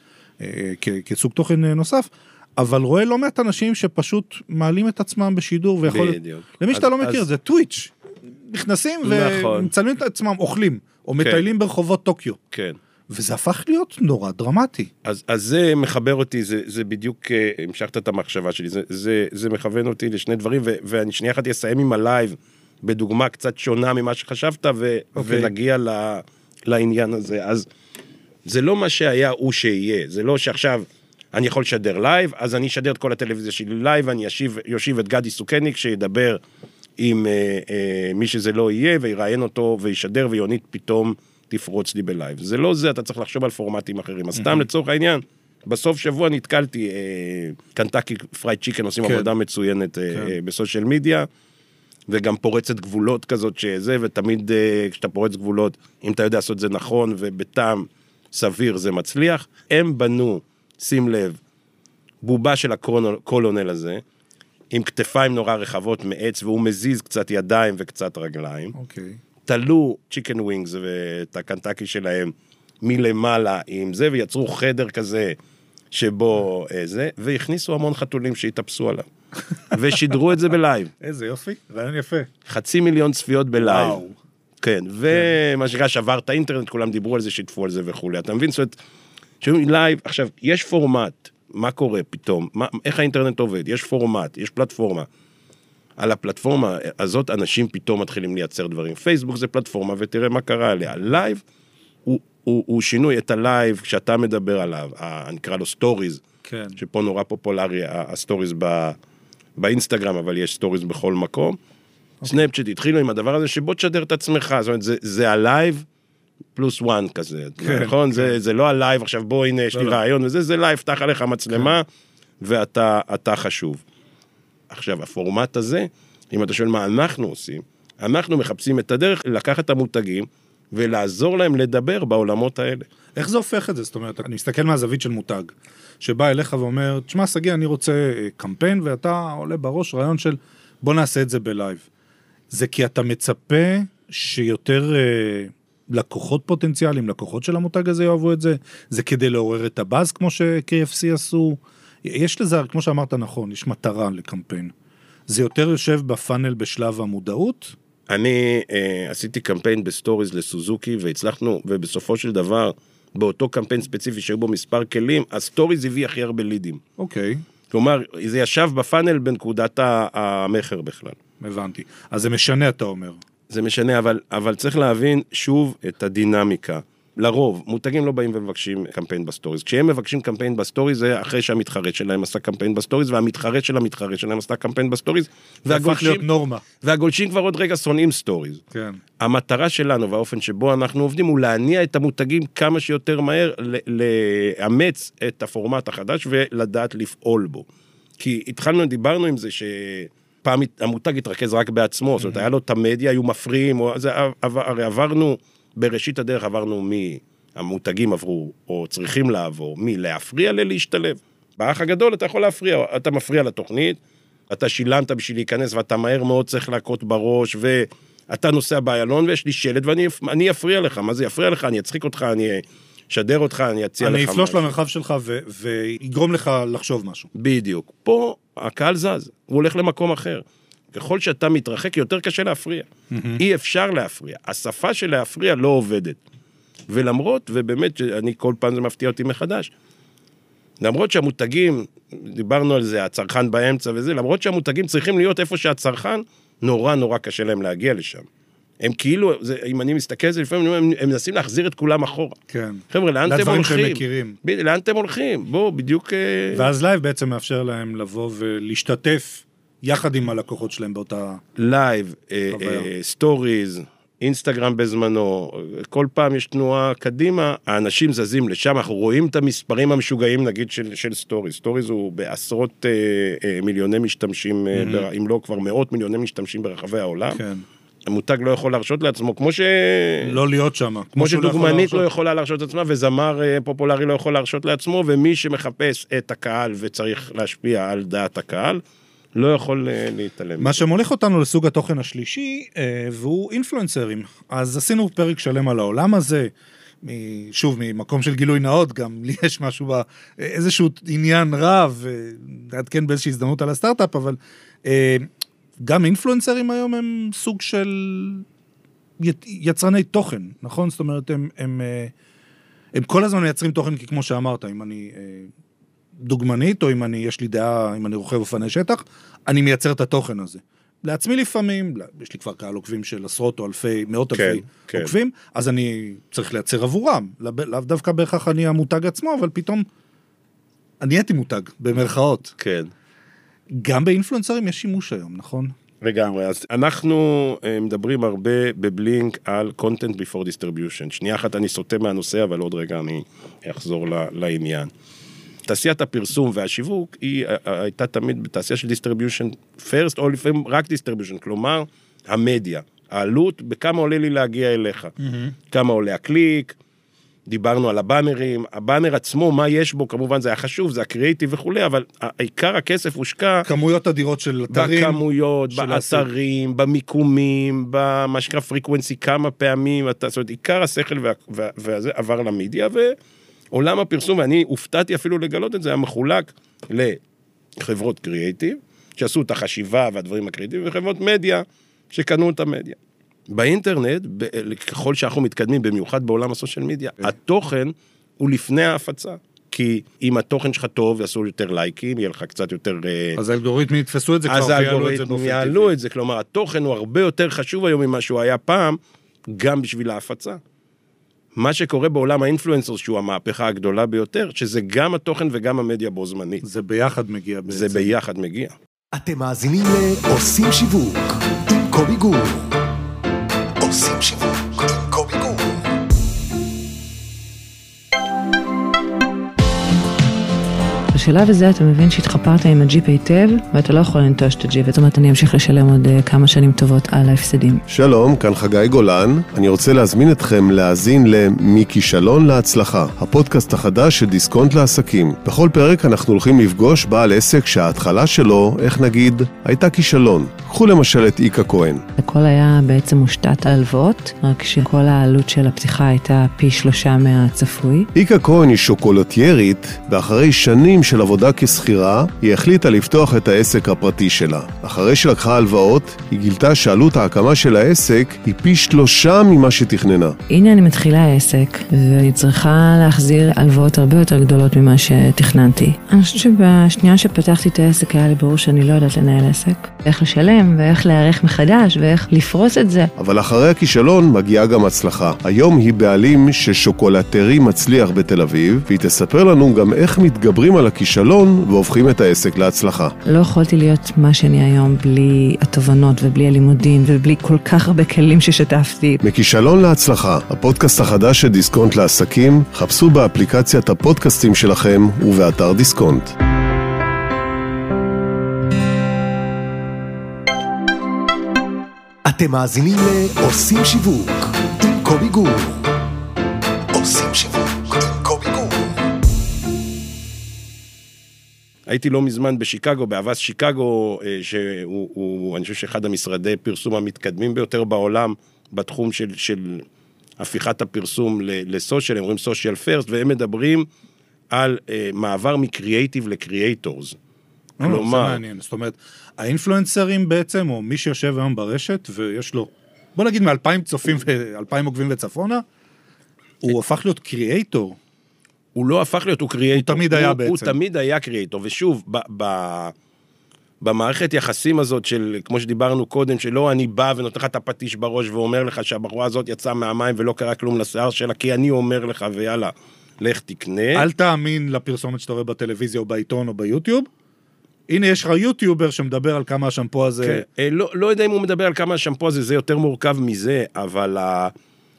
כסוג תוכן נוסף, אבל רואה לא מעט אנשים שפשוט מעלים את עצמם בשידור, ויכול... בדיוק. למי שאתה לא מכיר, זה טוויץ'. נכנסים ומצלמים את עצמם, אוכלים, או מטיילים ברחובות טוקיו. כן. וזה הפך להיות נורא דרמטי. אז, אז זה מחבר אותי, זה, זה בדיוק, המשכת את המחשבה שלי, זה, זה, זה מכוון אותי לשני דברים, ו, ואני שנייה אחת אסיים עם הלייב, בדוגמה קצת שונה ממה שחשבת, ו, okay. ונגיע ל, לעניין הזה. אז זה לא מה שהיה הוא שיהיה, זה לא שעכשיו אני יכול לשדר לייב, אז אני אשדר את כל הטלוויזיה שלי לייב, אני ישיב, יושיב את גדי סוכניק, שידבר עם אה, אה, מי שזה לא יהיה, ויראיין אותו, וישדר, ויונית פתאום תפרוץ לי בלייב. זה לא זה, אתה צריך לחשוב על פורמטים אחרים. אז סתם לצורך העניין, בסוף שבוע נתקלתי, קנטקי פרייד צ'יקן עושים עבודה מצוינת בסושיאל מדיה, וגם פורצת גבולות כזאת שזה, ותמיד כשאתה פורץ גבולות, אם אתה יודע לעשות את זה נכון, ובטעם סביר זה מצליח, הם בנו, שים לב, בובה של הקולונל הזה, עם כתפיים נורא רחבות מעץ, והוא מזיז קצת ידיים וקצת רגליים. אוקיי. תלו צ'יקן ווינגס ואת הקנטקי שלהם מלמעלה עם זה, ויצרו חדר כזה שבו זה, והכניסו המון חתולים שהתאפסו עליו. ושידרו את זה בלייב. איזה יופי, רעיון יפה. חצי מיליון צפיות בלייב. וואו. כן, ומה שקרה שבר את האינטרנט, כולם דיברו על זה, שיתפו על זה וכו'. אתה מבין? זאת אומרת, שאומרים לייב, עכשיו, יש פורמט, מה קורה פתאום? מה, איך האינטרנט עובד? יש פורמט, יש פלטפורמה. על הפלטפורמה הזאת אנשים פתאום מתחילים לייצר דברים. פייסבוק זה פלטפורמה, ותראה מה קרה עליה. לייב הוא, הוא, הוא שינוי את הלייב כשאתה מדבר עליו, נקרא לו סטוריז, כן. שפה נורא פופולרי, הסטוריז ב, באינסטגרם, אבל יש סטוריז בכל מקום. Okay. סנאפצ'אט התחילו עם הדבר הזה, שבוא תשדר את עצמך, זאת אומרת, זה, זה הלייב פלוס וואן כזה, נכון? זה לא הלייב, עכשיו בוא הנה יש לי רעיון וזה, זה לייב, פתח עליך מצלמה, ואתה חשוב. עכשיו, הפורמט הזה, אם אתה שואל מה אנחנו עושים, אנחנו מחפשים את הדרך לקחת את המותגים, ולעזור להם לדבר בעולמות האלה. איך זה הופך את זה? זאת אומרת, אני מסתכל מהזווית של מותג, שבא אליך ואומר, תשמע, סגי, אני רוצה קמפיין, ואתה עולה בראש רעיון של, בוא נעשה את זה בלייב. זה כי אתה מצפה שיותר אה, לקוחות פוטנציאליים, לקוחות של המותג הזה יאהבו את זה, זה כדי לעורר את הבאז, כמו ש-קיי אף סי עשו. יש לזה, כמו שאמרת נכון, יש מטרה לקמפיין. זה יותר יושב בפאנל בשלב המודעות, אני אה, עשיתי קמפיין בסטוריז לסוזוקי, והצלחנו, ובסופו של דבר, באותו קמפיין ספציפי שהיו בו מספר כלים, הסטוריז הביא הכי הרבה לידים. אוקיי. כלומר, זה ישב בפאנל בנקודת המחר בכלל. הבנתי. אז זה משנה, אתה אומר. זה משנה, אבל, אבל צריך להבין שוב את הדינמיקה. לרוב, מותגים לא באים ומבקשים קמפיין בסטוריז. כשהם מבקשים קמפיין בסטוריז, זה אחרי שהמתחרט שלהם עשה קמפיין בסטוריז, והמתחרט של המתחרט שלהם עשה קמפיין בסטוריז, והגולשים, והגולשים כבר עוד רגע שונאים סטוריז. כן. המטרה שלנו והאופן שבו אנחנו עובדים, הוא להניע את המותגים כמה שיותר מהר, לאמץ את הפורמט החדש, ולדעת לפעול בו. כי התחלנו, דיברנו עם זה, שפעם המותג התרכז רק בעצמו, זאת אומרת, היה לו את המדיה, היו מפריעים, הרי עברנו, בראשית הדרך עברנו מי, המותגים עברו, או צריכים לעבור, מי להפריע ללהשתלב. באח הגדול אתה יכול להפריע, אתה מפריע לתוכנית, אתה שילמת בשביל להיכנס, ואתה מהר מאוד צריך להכות בראש, ואתה נוסע באיילון, ויש לי שלט, ואני אפריע לך, מה זה יפריע לך? אני אצחיק אותך, אני אשדר אותך, אני אציע לך משהו. אני אפלוש למרחב שלך, ויגרום לך לחשוב משהו. בדיוק. פה הקהל זז, הוא הולך למקום אחר. ככל שאתה מתרחק, יותר קשה להפריע. אי אפשר להפריע. השפה של להפריע לא עובדת. ולמרות, ובאמת, אני כל פעם זה מפתיע אותי מחדש, למרות שהמותגים, דיברנו על זה, הצרכן באמצע וזה, למרות שהמותגים צריכים להיות איפה שהצרכן, נורא נורא קשה להם להגיע לשם. הם כאילו, זה, אם אני מסתכל על זה, לפעמים הם, הם מנסים להחזיר את כולם אחורה. כן. חבר'ה, לאן אתם הולכים? ב- לאן אתם הולכים? בוא, בדיוק... ואז לייב בעצם מאפשר להם לבוא ולהשתתף יחד עם הלקוחות שלהם באותה... לייב, סטוריז, אינסטגרם בזמנו, כל פעם יש תנועה קדימה, האנשים זזים לשם, אנחנו רואים את המספרים המשוגעים, נגיד, של, של סטוריז. סטוריז הוא בעשרות אה, אה, מיליוני משתמשים, mm-hmm. בר, אם לא כבר מאות מיליוני משתמשים ברחבי העולם. כן. המותג לא יכול להרשות לעצמו, כמו ש... לא להיות שם. כמו, כמו שדוגמנית לא, לא יכולה להרשות לעצמה, וזמר אה, פופולרי לא יכול להרשות לעצמו, ומי שמחפש את הקהל וצריך להשפיע על דעת הקהל, לא יכול להתעלם. מה שמוליך אותנו לסוג התוכן השלישי, והוא אינפלואנסרים. אז עשינו פרק שלם על העולם הזה, שוב, ממקום של גילוי נאות, גם לי יש משהו, איזשהו עניין רב, נעדכן באיזושהי הזדמנות על הסטארט-אפ, אבל גם אינפלואנסרים היום הם סוג של יצרני תוכן, נכון? זאת אומרת, הם, הם, הם כל הזמן מייצרים תוכן, כי כמו שאמרת, אם אני... דוגמנית, או אם אני, יש לי דעה, אם אני רוכב אופני שטח, אני מייצר את התוכן הזה. לעצמי לפעמים, יש לי כבר קהל עוקבים של עשרות או אלפי, מאות כן, אלפי כן. עוקבים, אז אני צריך לייצר עבורם. לאו דווקא בהכרח אני המותג עצמו, אבל פתאום אני הייתי מותג, במרכאות. כן. גם באינפלואנסרים יש שימוש היום, נכון? לגמרי, אז אנחנו מדברים הרבה בבלינק על content before distribution. שנייה אחת אני סוטה מהנושא, אבל עוד רגע אני אחזור לעניין. תעשיית הפרסום והשיווק היא הייתה תמיד בתעשייה של distribution first, או לפעמים רק distribution, כלומר, המדיה, העלות, בכמה עולה לי להגיע אליך, mm-hmm. כמה עולה הקליק, דיברנו על הבאנרים, הבאנר עצמו, מה יש בו, כמובן זה היה חשוב, זה הקריאיטיב וכו', אבל העיקר הכסף הושקע, כמויות אדירות של אתרים, בכמויות, באתרים, במיקומים, במה שנקרא פריקוונסי, כמה פעמים, אתה, זאת אומרת, עיקר השכל וזה עבר למדיה, ו... עולם הפרסום, ואני הופתעתי אפילו לגלות את זה, היה מחולק לחברות קריאיטיב, שעשו את החשיבה והדברים הקריאיטיביים, וחברות מדיה שקנו את המדיה. באינטרנט, ככל שאנחנו מתקדמים, במיוחד בעולם הסושיאל מדיה, התוכן הוא לפני ההפצה. כי אם התוכן שלך טוב, יעשו יותר לייקים, יהיה לך קצת יותר... אז האלגוריתמים יתפסו את זה כבר, אז האלגוריתמים יעלו את זה, כלומר, התוכן הוא הרבה יותר חשוב היום ממה שהוא היה פעם, גם בשביל ההפצה. מה שקורה בעולם האינפלואנסר, שהוא המהפכה הגדולה ביותר, שזה גם התוכן וגם המדיה בו זמנית. זה ביחד מגיע בעצם. זה ביחד מגיע. אתם מאזינים לעושים שיווק עם קובי גור. עושים שיווק עם קובי גור. בשלב הזה אתה מבין שהתחפרת עם הג'יפ היטב, ואתה לא יכול לנטוש את הג'יפ, זאת אומרת, אני אמשיך לשלם עוד כמה שנים טובות על ההפסדים. שלום, כאן חגי גולן. אני רוצה להזמין אתכם להאזין למכישלון להצלחה, הפודקאסט החדש של דיסקונט לעסקים. בכל פרק אנחנו הולכים לפגוש בעל עסק שההתחלה שלו, איך נגיד, הייתה כישלון. קחו למשל את איקה כהן. הכל היה בעצם מושתת על הלוואות, רק שכל העלות של הפתיחה הייתה פי שלושה מהצפוי. איקה כהן היא שוקולטיירית, ואחרי שנים של עבודה כשכירה, היא החליטה לפתוח את העסק הפרטי שלה. אחרי שלקחה הלוואות, היא גילתה שעלות ההקמה של העסק היא פי שלושה ממה שתכננה. הנה אני מתחילה העסק, ואני צריכה להחזיר הלוואות הרבה יותר גדולות ממה שתכננתי. אני חושבת שבשנייה שפתחתי את העסק היה לי ברור שאני לא יודעת לנהל עסק. איך לשלם, ואיך להערך מחדש, ואיך לפרוס את זה. אבל אחרי הכישלון מגיעה גם הצלחה. היום היא בעלים של שוקולטרי מצליח בתל אביב, והיא תספר לנו גם איך מתגברים על הכישלון והופכים את העסק להצלחה. לא יכולתי להיות מה שאני היום בלי התובנות ובלי הלימודים ובלי כל כך הרבה כלים ששתפתי. מכישלון להצלחה, הפודקאסט החדש של דיסקונט לעסקים, חפשו באפליקציית הפודקאסטים שלכם ובאתר דיסקונט. אתם מאזינים לעושים שיווק עם קובי גור. עושים שיווק עם קובי גור. הייתי לא מזמן בשיקגו, באבס שיקגו, שהוא, הוא, אני חושב שאחד המשרדי פרסום המתקדמים ביותר בעולם, בתחום של, של הפיכת הפרסום לסושיאל, הם אומרים סושיאל פרסט, והם מדברים על מעבר מקריאייטיב לקריאייטורס. כלומר, זה מעניין, זאת אומרת, האינפלואנסרים בעצם, או מי שיושב היום ברשת, ויש לו, בוא נגיד מאלפיים צופים ואלפיים עוקבים וצפונה, הוא הפך להיות קריאייטור. הוא לא הפך להיות, הוא קריאייטור. הוא תמיד היה בעצם. הוא תמיד היה קריאייטור, ושוב, ב, ב, במערכת יחסים הזאת של, כמו שדיברנו קודם, שלא אני בא ונותן לך את הפטיש בראש, ואומר לך שהבחורה הזאת יצאה מהמים ולא קרה כלום לשיער שלה, כי אני אומר לך, ויאללה, לך תקנה. אל תאמין לפרסומת שאתה רואה בטלוויזיה או בעיתון או ביוטיוב. הנה יש לך יוטיובר שמדבר על כמה השמפו הזה. כן, לא, לא יודע אם הוא מדבר על כמה השמפו הזה, זה יותר מורכב מזה, אבל uh,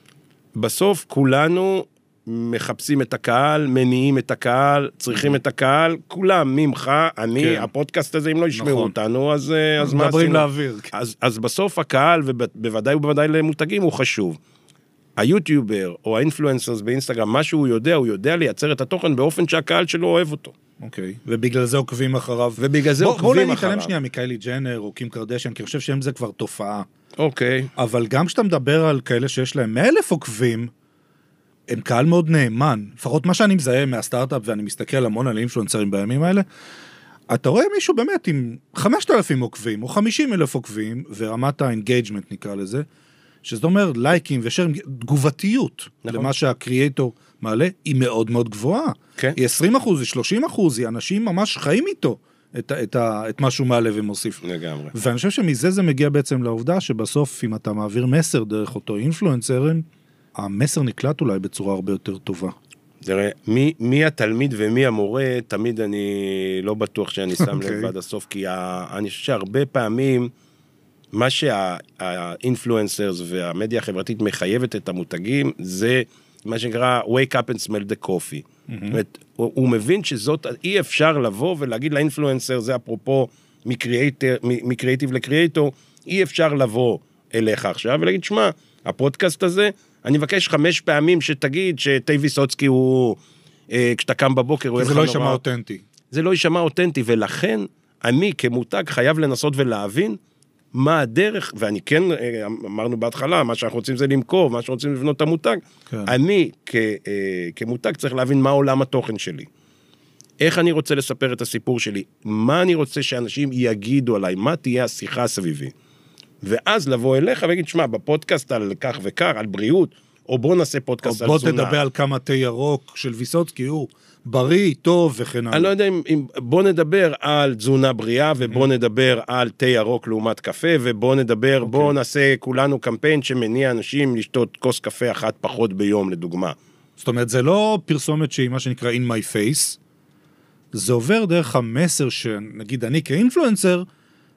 בסוף כולנו מחפשים את הקהל, מניעים את הקהל, צריכים את הקהל, כולם, ממך, אני, כן. הפודקאסט הזה, אם לא ישמעו נכון. אותנו, אז, אז מה עשינו? לאוויר. אז, אז בסוף הקהל, ובוודאי ובוודאי למותגים, הוא חשוב. היוטיובר או האינפלואנסרס באינסטגרם, מה שהוא יודע, הוא יודע לייצר את התוכן באופן שהקהל שלו אוהב אותו. אוקיי, ובגלל זה עוקבים אחריו. ובגלל זה עוקבים אחריו. בואו נתעלם שנייה מקיילי ג'נר או קים קרדשן, כי אני חושב שהם זה כבר תופעה. אוקיי. אבל גם כשאתה מדבר על כאלה שיש להם מאה אלף עוקבים, הם קהל מאוד נאמן. לפחות מה שאני מזהה מהסטארט-אפ, ואני מסתכל המון על אינפלואנסרים בימים האלה, אתה רואה מישהו באמת עם חמשת אלפים עוקבים, או חמישים אלף עוקבים, ורמת האנגייג'מנט נקרא לזה, שזה אומר לייקים ושרים, תגובתיות נכון. למה שהקריאייטור מעלה, היא מאוד מאוד גבוהה. כן. היא עשרים אחוז, היא שלושים אחוז, היא אנשים ממש חיים איתו את, את, את מה שהוא מעלה ומוסיף. לגמרי. ואני חושב שמזה זה מגיע בעצם לעובדה שבסוף, אם אתה מעביר מסר דרך אותו אינפלואנסרים, המסר נקלט אולי בצורה הרבה יותר טובה. תראה, מי, מי התלמיד ומי המורה, תמיד אני לא בטוח שאני שם okay. לב עד הסוף, כי אני חושב שהרבה פעמים, מה שהאינפלואנסרס והמדיה החברתית מחייבת את המותגים, זה מה שנקרא wake up and smell the coffee. זאת אומרת, הוא, הוא מבין שזאת, אי אפשר לבוא ולהגיד לאינפלואנסר, זה אפרופו מקריאייטיב לקריאייטור, אי אפשר לבוא אליך עכשיו ולהגיד, שמה, הפודקאסט הזה, אני מבקש חמש פעמים שתגיד שתי ויסוצקי הוא, אה, כשאתה קם בבוקר, הוא זה לא יישמע אותנטי. זה לא יישמע אותנטי, ולכן אני כמותג חייב לנסות ולהבין מה הדרך, ואני כן, אמרנו בהתחלה, מה שאנחנו רוצים זה למכור, מה שאנחנו רוצים לבנות את המותג, כן. אני כ, אה, כמותג צריך להבין מה עולם התוכן שלי. איך אני רוצה לספר את הסיפור שלי, מה אני רוצה שאנשים יגידו עליי, מה תהיה השיחה סביבי. ואז לבוא אליך ולהגיד, שמה, בפודקאסט על כך וכך, על בריאות, או בוא נעשה פודקאסט על תזונה. או בוא תדבר על כמה תה ירוק של ויסוצקי, הוא בריא, טוב וכן הלאה. אני לא יודע אם, אם בוא נדבר על תזונה בריאה, ובוא נדבר על תה ירוק לעומת קפה, ובוא נדבר, בוא נעשה כולנו קמפיין שמניע אנשים לשתות כוס קפה אחת פחות ביום, לדוגמה. זאת אומרת, זה לא פרסומת שהיא מה שנקרא in my face, זה עובר דרך המסר שנגיד אני כאינפלואנסר,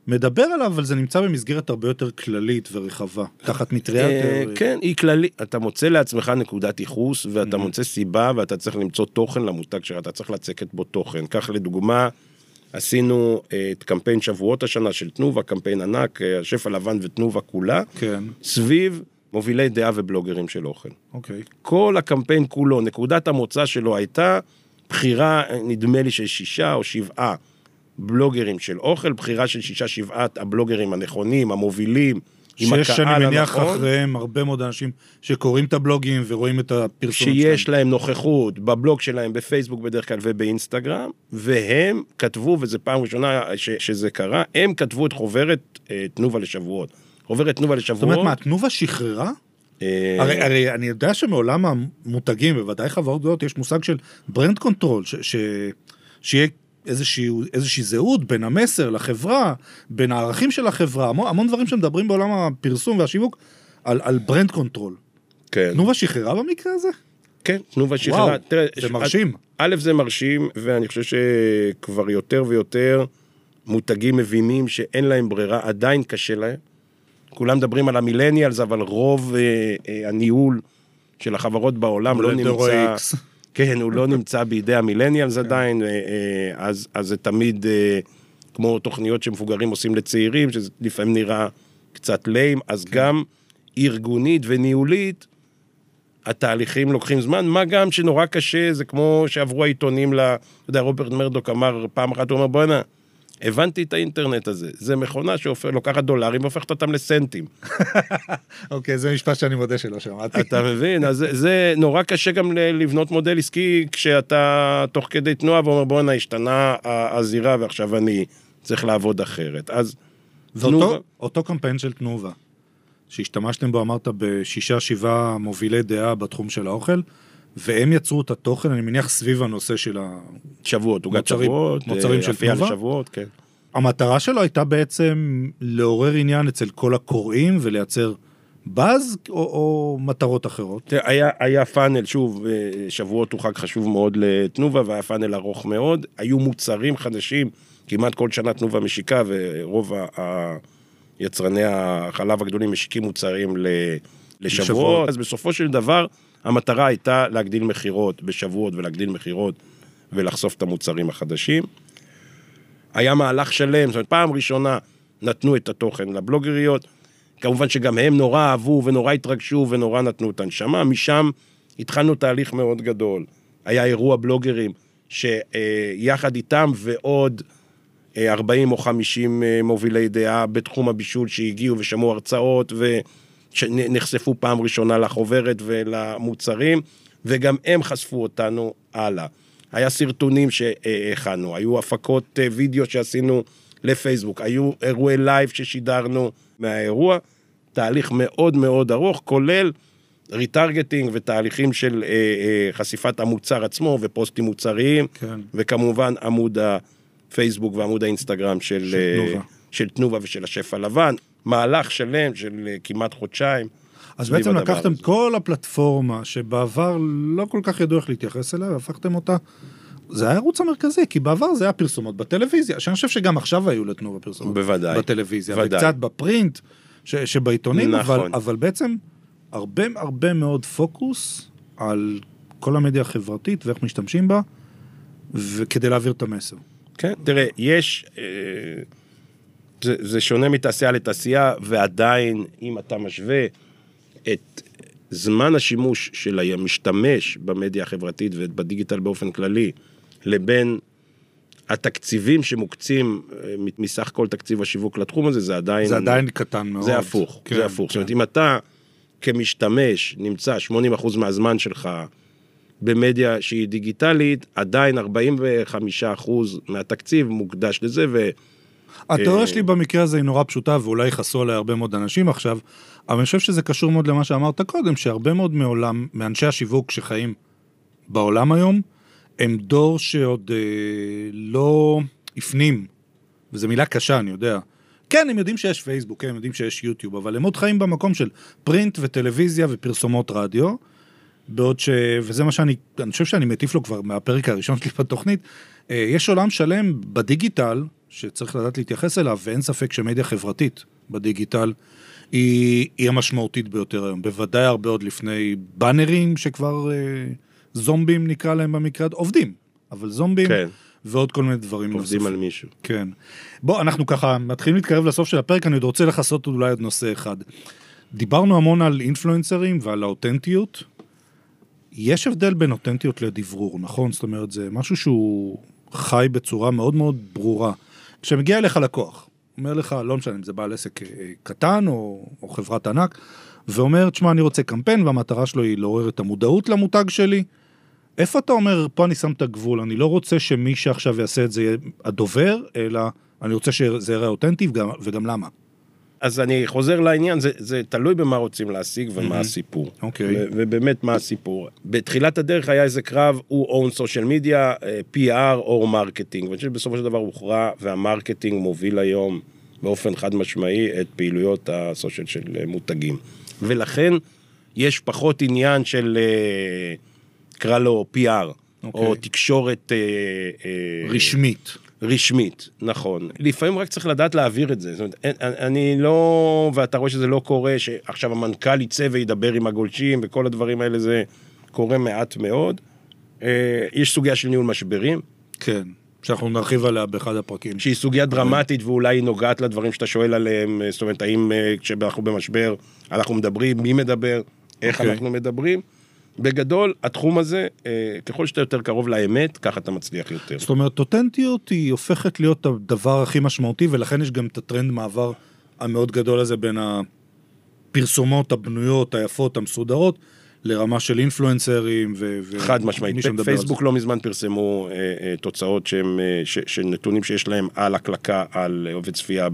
מדבר עליו, אבל זה נמצא במסגרת הרבה יותר כללית ורחבה, תחת מטריה יותר... כן, היא כללית. אתה מוצא לעצמך נקודת ייחוס, ואתה מוצא סיבה, ואתה צריך למצוא תוכן למותג שלך, אתה צריך לצקת בו תוכן. כך לדוגמה, עשינו את קמפיין שבועות השנה של תנובה, קמפיין ענק, השף הלבן ותנובה כולה, כן. סביב מובילי דעה ובלוגרים של אוכל. אוקיי. כל הקמפיין כולו, נקודת המוצא שלו הייתה בחירה, נדמה לי של שישה או שבעה בלוגרים של אוכל, בחירה של שישה שבעת הבלוגרים הנכונים, המובילים, עם הקהל הנכון. שיש אני מניח אחריהם הרבה מאוד אנשים שקוראים את הבלוגים ורואים את הפרסומת שלהם. שיש להם נוכחות בבלוג שלהם, בפייסבוק בדרך כלל ובאינסטגרם, והם כתבו, וזו פעם ראשונה ש- שזה קרה, הם כתבו את חוברת אה, תנובה לשבועות. חוברת תנובה לשבועות. זאת אומרת מה, תנובה שחררה? אה... הרי, הרי אני יודע שמעולם המותגים, בוודאי חברות גדולות, יש מושג של ברנד קונטרול, ש- ש- שיהיה איזושהי, איזושהי זהות בין המסר לחברה, בין הערכים של החברה, המון, המון דברים שמדברים בעולם הפרסום והשיווק, על, על ברנד קונטרול. כן. תנובה שחררה במקרה הזה? כן, תנובה שחררה. וואו, תראה, זה מרשים. א', זה מרשים, ואני חושב שכבר יותר ויותר מותגים מבינים שאין להם ברירה, עדיין קשה להם. כולם מדברים על המילניאלס, אבל רוב אה, אה, הניהול של החברות בעולם לא נמצא... כן, הוא לא נמצא בידי המילניאלס עדיין, אז, אז זה תמיד כמו תוכניות שמבוגרים עושים לצעירים, שזה לפעמים נראה קצת ליים, אז גם ארגונית וניהולית, התהליכים לוקחים זמן, מה גם שנורא קשה, זה כמו שעברו העיתונים, אתה יודע, רוברט מרדוק אמר פעם אחת, הוא אומר, בוא'נה, הבנתי את האינטרנט הזה, זה מכונה שלוקחת דולרים והופכת אותם לסנטים. אוקיי, זה משפט שאני מודה שלא שמעתי. אתה מבין, אז זה נורא קשה גם לבנות מודל עסקי, כשאתה תוך כדי תנועה ואומר, בוא'נה, השתנה הזירה ועכשיו אני צריך לעבוד אחרת. אז תנובה... אותו קמפיין של תנובה, שהשתמשתם בו, אמרת, בשישה, שבעה מובילי דעה בתחום של האוכל, והם יצרו את התוכן, אני מניח, סביב הנושא של שבועות, עוגת שבועות, מוצרים של תנובה. שבועות, כן. המטרה שלו הייתה בעצם לעורר עניין אצל כל הקוראים ולייצר באז או, או מטרות אחרות? היה, היה פאנל, שוב, שבועות הוא חג חשוב מאוד לתנובה, והיה פאנל ארוך מאוד, היו מוצרים חדשים, כמעט כל שנה תנובה משיקה, ורוב היצרני החלב הגדולים משיקים מוצרים לשבועות, לשבועות. אז בסופו של דבר, המטרה הייתה להגדיל מחירות בשבועות, ולהגדיל מחירות ולחשוף את המוצרים החדשים. היה מהלך שלם, זאת אומרת, פעם ראשונה נתנו את התוכן לבלוגריות, כמובן שגם הם נורא אהבו ונורא התרגשו ונורא נתנו את הנשמה, משם התחלנו תהליך מאוד גדול. היה אירוע בלוגרים שיחד איתם ועוד ארבעים או חמישים מובילי דעה בתחום הבישול שהגיעו ושמעו הרצאות ונחשפו פעם ראשונה לחוברת ולמוצרים, וגם הם חשפו אותנו הלאה. היה סרטונים שהכנו, היו הפקות וידאו שעשינו לפייסבוק, היו אירועי לייב ששידרנו מהאירוע, תהליך מאוד מאוד ארוך, כולל ריטרגטינג ותהליכים של אה, אה, חשיפת המוצר עצמו ופוסטים מוצריים, כן. וכמובן עמוד הפייסבוק ועמוד האינסטגרם של, של, אה, תנובה. של תנובה ושל השף הלבן, מהלך שלם של אה, כמעט חודשיים. אז בעצם לקחתם את כל הפלטפורמה שבעבר לא כל כך ידעו איך להתייחס אליה, והפכתם אותה, זה היה ערוץ המרכזי, כי בעבר זה היה פרסומות בטלוויזיה, שאני חושב שגם עכשיו היו לתנובה פרסומות בוודאי, בטלוויזיה, בוודאי. וקצת בפרינט, ש, שבעיתונים, נכון. אבל, אבל בעצם הרבה, הרבה מאוד פוקוס על כל המדיה החברתית ואיך משתמשים בה, וכדי להעביר את המסר. כן, תראה, יש, אה, זה, זה שונה מתעשייה לתעשייה, ועדיין, אם אתה משווה את זמן השימוש של המשתמש במדיה החברתית ובדיגיטל באופן כללי, לבין התקציבים שמוקצים מסך כל תקציב השיווק לתחום הזה, זה עדיין... זה עדיין קטן מאוד. זה הפוך, כן, זה הפוך. כן. זאת אומרת, אם אתה כמשתמש נמצא שמונים אחוז מהזמן שלך במדיה שהיא דיגיטלית, עדיין ארבעים וחמישה אחוז מהתקציב מוקדש לזה, ו... התיאוריה שלי במקרה הזה היא נורא פשוטה, ואולי יחסו עליה הרבה מאוד אנשים עכשיו, אבל אני חושב שזה קשור מאוד למה שאמרת קודם, שהרבה מאוד מעולם, מאנשי השיווק שחיים בעולם היום, הם דור שעוד אה, לא הפנים, וזו מילה קשה, אני יודע. כן, הם יודעים שיש פייסבוק, כן, הם יודעים שיש יוטיוב, אבל הם עוד חיים במקום של פרינט וטלוויזיה ופרסומות רדיו, בעוד ש... וזה מה שאני, אני חושב שאני מטיף לו כבר מהפרק הראשון שלי בתוכנית, אה, יש עולם שלם בדיגיטל, שצריך לדעת להתייחס אליו, ואין ספק שמדיה חברתית בדיגיטל, היא, היא המשמעותית ביותר היום. בוודאי הרבה עוד לפני בנרים, שכבר אה, זומבים נקרא להם במקרה, עובדים, אבל זומבים, כן. ועוד כל מיני דברים. עובדים נוספים. על מישהו. כן. בוא, אנחנו ככה מתחילים להתקרב לסוף של הפרק, אני עוד רוצה לחסות אולי עוד נושא אחד. דיברנו המון על אינפלואנסרים ועל האותנטיות. יש הבדל בין אותנטיות לדברור, נכון? זאת אומרת, זה משהו שהוא חי בצורה מאוד מאוד ברורה. כשמגיע אליך לקוח, אומר לך, לא משנה אם זה בעל עסק קטן או, או חברת ענק, ואומר, תשמע, אני רוצה קמפיין, והמטרה שלו היא לעורר את המודעות למותג שלי. איפה אתה אומר, פה אני שם את הגבול, אני לא רוצה שמי שעכשיו יעשה את זה יהיה הדובר, אלא אני רוצה שזה יראה אותנטי, וגם, וגם למה. אז אני חוזר לעניין, זה, זה תלוי במה רוצים להשיג ומה הסיפור. אוקיי. ו- ובאמת מה הסיפור. בתחילת הדרך היה איזה קרב, הוא own social media, פי אר או מרקטינג, ואני חושב שבסופו של דבר הוכרע, והמרקטינג מוביל היום באופן חד משמעי את פעילויות הסושיאל של מותגים. ולכן יש פחות עניין של, קרא לו פי אר, אוקיי. או תקשורת רשמית. רשמית, נכון. לפעמים רק צריך לדעת להעביר את זה. זאת אומרת, אני לא, ואתה רואה שזה לא קורה, שעכשיו המנכ"ל יצא וידבר עם הגולשים, וכל הדברים האלה זה קורה מעט מאוד. יש סוגיה של ניהול משברים. כן, שאנחנו נרחיב עליה באחד הפרקים. שהיא סוגיה דרמטית, ואולי היא נוגעת לדברים שאתה שואל עליהם, זאת אומרת, האם כשאנחנו במשבר, אנחנו מדברים, מי מדבר, איך אנחנו מדברים. בגדול, התחום הזה, ככל שאתה יותר קרוב לאמת, ככה אתה מצליח יותר. זאת אומרת, אותנטיות היא הופכת להיות הדבר הכי משמעותי, ולכן יש גם את הטרנד מעבר המאוד גדול הזה בין הפרסומות הבנויות, היפות, המסודרות, לרמה של אינפלואנסרים ו... חד משמעית. פייסבוק לא מזמן פרסמו תוצאות של נתונים שיש להם על הקלקה, על עובד צפייה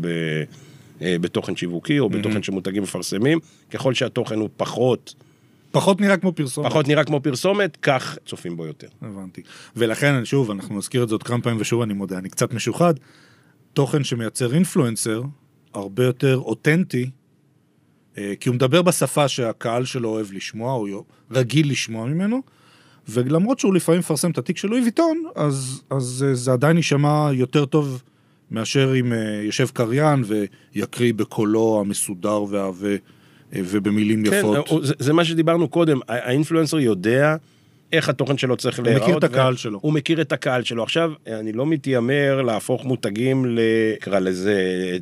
בתוכן שיווקי, או בתוכן שמותגים מפרסמים. ככל שהתוכן הוא פחות... פחות נראה כמו פרסומת. פחות נראה כמו פרסומת, כך צופים בו יותר. הבנתי. ולכן, שוב, אנחנו נזכיר את זאת כמה פעמים, ושוב אני מודה, אני קצת משוחד, תוכן שמייצר אינפלואנסר, הרבה יותר אותנטי, כי הוא מדבר בשפה שהקהל שלו אוהב לשמוע, או רגיל לשמוע ממנו, ולמרות שהוא לפעמים מפרסם את התיק של לואי ויטון, אז, אז זה עדיין יישמע יותר טוב, מאשר אם ישב קריין, ויקריא בקולו המסודר והווה, ובמילים יפות. כן, זה, זה מה שדיברנו קודם, האינפלואנסר יודע איך התוכן שלו צריך להיראות. הוא מכיר את הקהל שלו. הוא מכיר את הקהל שלו. עכשיו, אני לא מתיימר להפוך מותגים, לקרא לזה,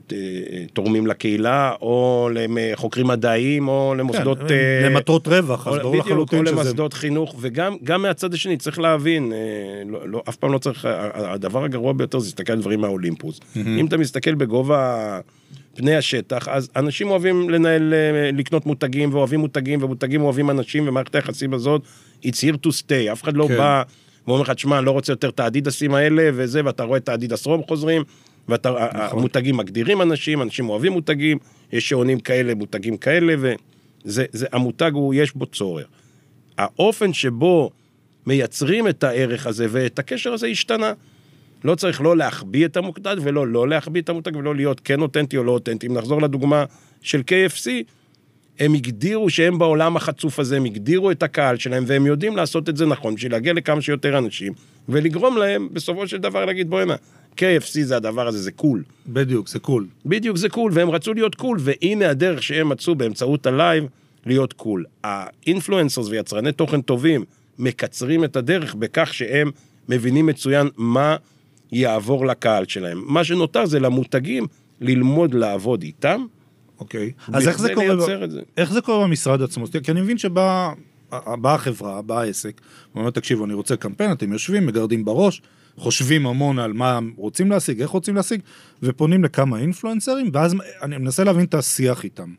תורמים לקהילה, או לחוקרים מדעיים, או למוסדות... כן, למטרות רווח, אז ברור לחלוטין שזה... או למוסדות חינוך, וגם גם מהצד השני צריך להבין, לא, לא, אף פעם לא צריך, הדבר הגרוע ביותר זה להסתכל על דברים מהאולימפוס. אם אתה מסתכל בגובה... פני השטח, אז אנשים אוהבים לנהל, לקנות מותגים, ואוהבים מותגים, ומותגים אוהבים אנשים, ומערכת היחסים הזאת, it's here to stay, אף אחד לא כן. בא, ואומר לך, תשמע, לא רוצה יותר את האדידסים האלה, וזה, ואתה רואה את האדידס רום חוזרים, והמותגים מגדירים אנשים, אנשים אוהבים מותגים, יש שעונים כאלה, מותגים כאלה, וזה, זה, המותג הוא, יש בו צורך. האופן שבו מייצרים את הערך הזה, ואת הקשר הזה השתנה, לא צריך לא להחביא את המותג, ולא לא להחביא את המותג, ולא להיות כן אותנטי או לא אותנטי. אם נחזור לדוגמה של קיי אף סי, הם הגדירו שהם בעולם החצוף הזה, הם הגדירו את הקהל שלהם, והם יודעים לעשות את זה נכון, בשביל להגיע לכמה שיותר אנשים, ולגרום להם בסופו של דבר להגיד, בואי מה, קיי אף סי זה הדבר הזה, זה קול. בדיוק, זה קול. בדיוק, זה קול, והם רצו להיות קול, והנה הדרך שהם מצאו באמצעות הלייב, להיות קול. האינפלואנסרס ויצרני תוכן טובים, מקצרים את הדרך בכך שהם מבינים מצוין מה יעבור לקהל שלהם. מה שנותר זה למותגים ללמוד לעבוד איתם. אוקיי. אז איך זה קורה? את זה. איך זה קורה במשרד עצמו? כי אני מבין שבאה החברה, באה העסק, ואומרת, תקשיבו, אני רוצה קמפיין, אתם יושבים, מגרדים בראש, חושבים המון על מה רוצים להשיג, איך רוצים להשיג, ופונים לכמה אינפלואנסרים, ואז אני מנסה להבין את השיח איתם.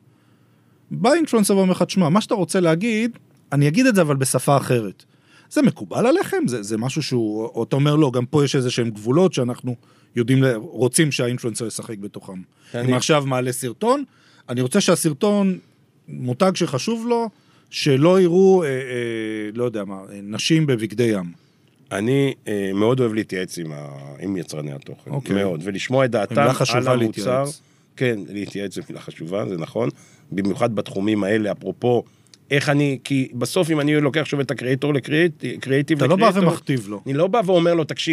בא אינפלואנסר ואומר לך, תשמע, מה שאתה רוצה להגיד, אני אגיד את זה אבל בשפה אחרת. זה מקובל עליכם? זה, זה משהו שהוא, או אתה אומר לא, גם פה יש איזה שהם גבולות שאנחנו יודעים, רוצים שהאינפלואנסר ישחק בתוכם. אני... אם עכשיו מעלה סרטון, אני רוצה שהסרטון, מותג שחשוב לו, שלא יראו, אה, אה, לא יודע מה, נשים בבגדי ים. אני אה, מאוד אוהב להתייעץ עם, ה... עם יצרני התוכן. אוקיי. מאוד, ולשמוע את דעתם על המוצר. להתייעץ. כן, להתייעץ זה מילה חשובה, זה נכון. במיוחד בתחומים האלה, אפרופו, איך אני, כי בסוף אם אני לוקח שוב את הקריאטור לקריאטיב, אתה לא בא ומכתיב לו. אני לא בא ואומר לו, תקשיב,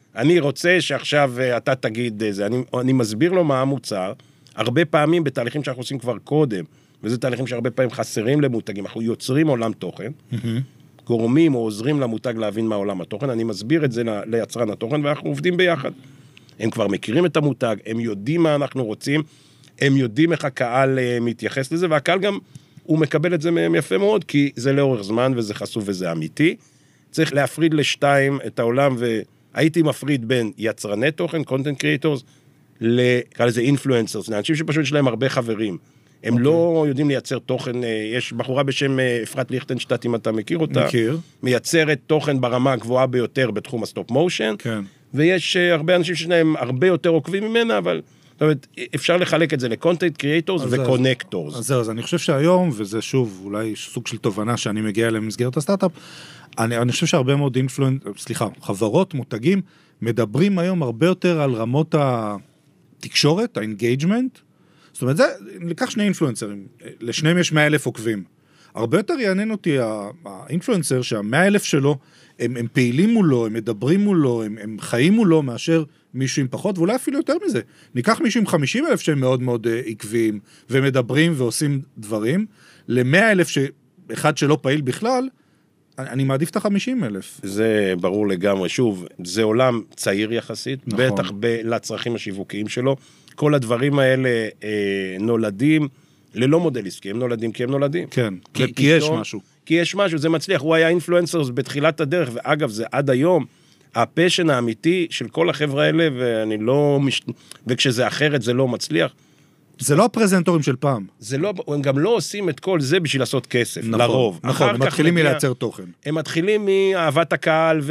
אני רוצה שעכשיו אתה תגיד זה, אני, אני מסביר לו מה המוצר, הרבה פעמים בתהליכים שאנחנו עושים כבר קודם, וזה תהליכים שהרבה פעמים חסרים למותגים, אנחנו יוצרים עולם תוכן, גורמים או עוזרים למותג להבין מה עולם התוכן, אני מסביר את זה ליצרן התוכן, ואנחנו עובדים ביחד. הם כבר מכירים את המותג, הם יודעים מה אנחנו רוצים, הם יודעים איך הקהל מתייחס לזה, והקהל גם, הוא מקבל את זה מהם יפה מאוד, כי זה לאורך זמן, וזה חשוף וזה אמיתי. צריך להפריד לשתיים את העולם, והייתי מפריד בין יצרני תוכן, content creators, לקרא לזה influencers, לאנשים שפשוט יש להם הרבה חברים. הם okay. לא יודעים לייצר תוכן, יש בחורה בשם אפרת ליכטנשטט, אם אתה מכיר אותה, מכיר. מייצרת תוכן ברמה הגבוהה ביותר בתחום הסטופ מושן, כן. ויש הרבה אנשים שיש להם הרבה יותר עוקבים ממנה, אבל זאת אומרת, אפשר לחלק את זה לקונטנט קריאטורס וקונקטורס. אז זהו, אז אני חושב שהיום, וזה שוב, אולי סוג של תובנה שאני מגיע אליהם במסגרת הסטארט-אפ, אני, אני חושב שהרבה מאוד אינפלואנס, סליחה, חברות, מותגים, מדברים היום הרבה יותר על רמות התקשורת, האנגייג'מנט, זאת אומרת, זה, ניקח שני אינפלואנסרים, לשניהם יש מאה אלף עוקבים. הרבה יותר יעניין אותי האינפלואנסר שהמאה אלף שלו, הם, הם פעילים מולו, הם מדברים מולו, הם, הם חיים מולו, מאשר מישהו עם פחות, ואולי אפילו יותר מזה. ניקח מישהו עם חמישים אלף שהם מאוד מאוד עקביים, ומדברים ועושים דברים, למאה אלף שאחד שלא פעיל בכלל, אני מעדיף את החמישים אלף. זה ברור לגמרי. שוב, זה עולם צעיר יחסית, נכון. בטח ב- לצרכים השיווקיים שלו. כל הדברים האלה אה, נולדים ללא מודל עסקי, הם נולדים כי הם נולדים. כן, ופתאום, כי יש משהו. כי יש משהו, זה מצליח. הוא היה אינפלואנסר בתחילת הדרך, ואגב, זה עד היום, הפשן האמיתי של כל החבר'ה האלה, ואני לא, מש... וכשזה אחרת זה לא מצליח. זה לא הפרזנטורים של פעם. זה לא, הם גם לא עושים את כל זה בשביל לעשות כסף, נכון, לרוב. נכון, הם מתחילים מגיע, מלייצר תוכן. הם מתחילים מאהבת הקהל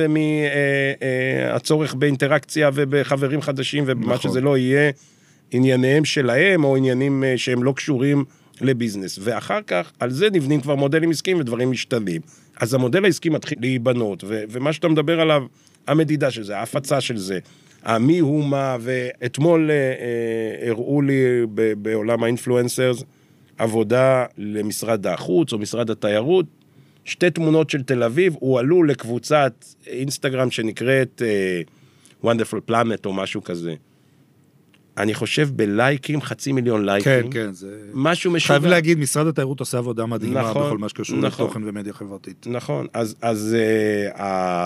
ומהצורך באינטראקציה ובחברים חדשים, ומה נכון. שזה לא יהיה ענייניהם שלהם, או עניינים שהם לא קשורים לביזנס. ואחר כך, על זה נבנים כבר מודלים עסקיים ודברים משתנים. אז המודל העסקי מתחיל להיבנות, ו- ומה שאתה מדבר עליו, המדידה של זה, ההפצה של זה, מי הוא מה, ואתמול אה, אה, הראו לי ב- בעולם האינפלואנסרס, עבודה למשרד החוץ או משרד התיירות, שתי תמונות של תל אביב, הוא עלו לקבוצת אינסטגרם שנקראת אה, Wonderful Planet או משהו כזה. אני חושב בלייקים, חצי מיליון לייקים. כן, כן, זה... משהו משוגע. חייב להגיד, משרד התיירות עושה עבודה מדהימה נכון, בכל מה שקשור נכון, לתוכן ומדיה חברתית. נכון, אז, אז uh,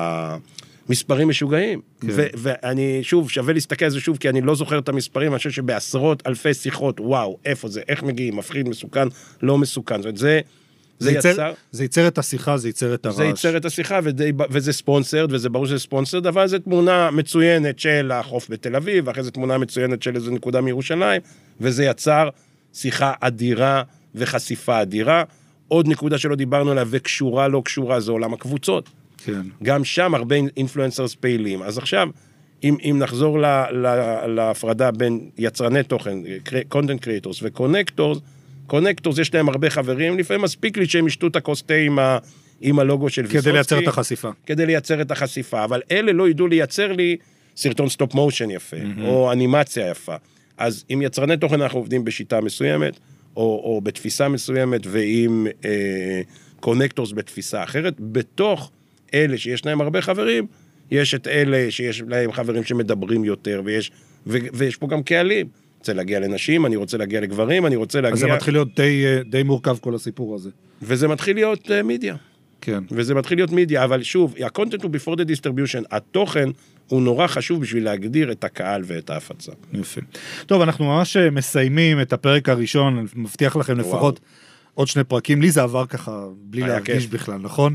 המספרים משוגעים. כן. ו- ואני, שוב, שווה להסתכל על זה שוב, כי אני לא זוכר את המספרים, אני חושב שבעשרות אלפי שיחות, וואו, איפה זה, איך מגיעים, מפחיד, מסוכן, לא מסוכן. זאת אומרת, זה... זה, זה, יצר, יצר, זה ייצר את השיחה, זה ייצר את הרעש. זה ייצר את השיחה, ודי, וזה ספונסרד, וזה ברור שזה ספונסרד, אבל זה תמונה מצוינת של החוף בתל אביב, ואחרי זה תמונה מצוינת של איזו נקודה מירושלים, וזה יצר שיחה אדירה וחשיפה אדירה. עוד נקודה שלא דיברנו עליה, וקשורה לא קשורה, זה עולם הקבוצות. כן. גם שם הרבה אינפלואנסרס פעילים. אז עכשיו, אם, אם נחזור ל, ל, להפרדה בין יצרני תוכן, content creators ו-connectors, קונקטורס, יש להם הרבה חברים, לפעמים מספיק לי שהם ישתו את הקוסטה עם, ה, עם הלוגו של ויסוצקי. כדי לייצר את החשיפה. כדי לייצר את החשיפה, אבל אלה לא ידעו לייצר לי סרטון סטופ מושן יפה, mm-hmm. או אנימציה יפה. אז עם יצרני תוכן אנחנו עובדים בשיטה מסוימת, או, או בתפיסה מסוימת, ועם אה, קונקטורס בתפיסה אחרת. בתוך אלה שיש להם הרבה חברים, יש את אלה שיש להם חברים שמדברים יותר, ויש, ו, ויש פה גם קהלים. אני רוצה להגיע לנשים, אני רוצה להגיע לגברים, אני רוצה להגיע... אז זה מתחיל להיות די, די מורכב כל הסיפור הזה. וזה מתחיל להיות uh, מידיה. כן. וזה מתחיל להיות מידיה, אבל שוב, ה-content הוא before the distribution, התוכן הוא נורא חשוב בשביל להגדיר את הקהל ואת ההפצה. יפה. טוב, אנחנו ממש מסיימים את הפרק הראשון, אני מבטיח לכם לפחות וואו. עוד שני פרקים, לי זה עבר ככה, בלי להרגיש כן. בכלל, נכון?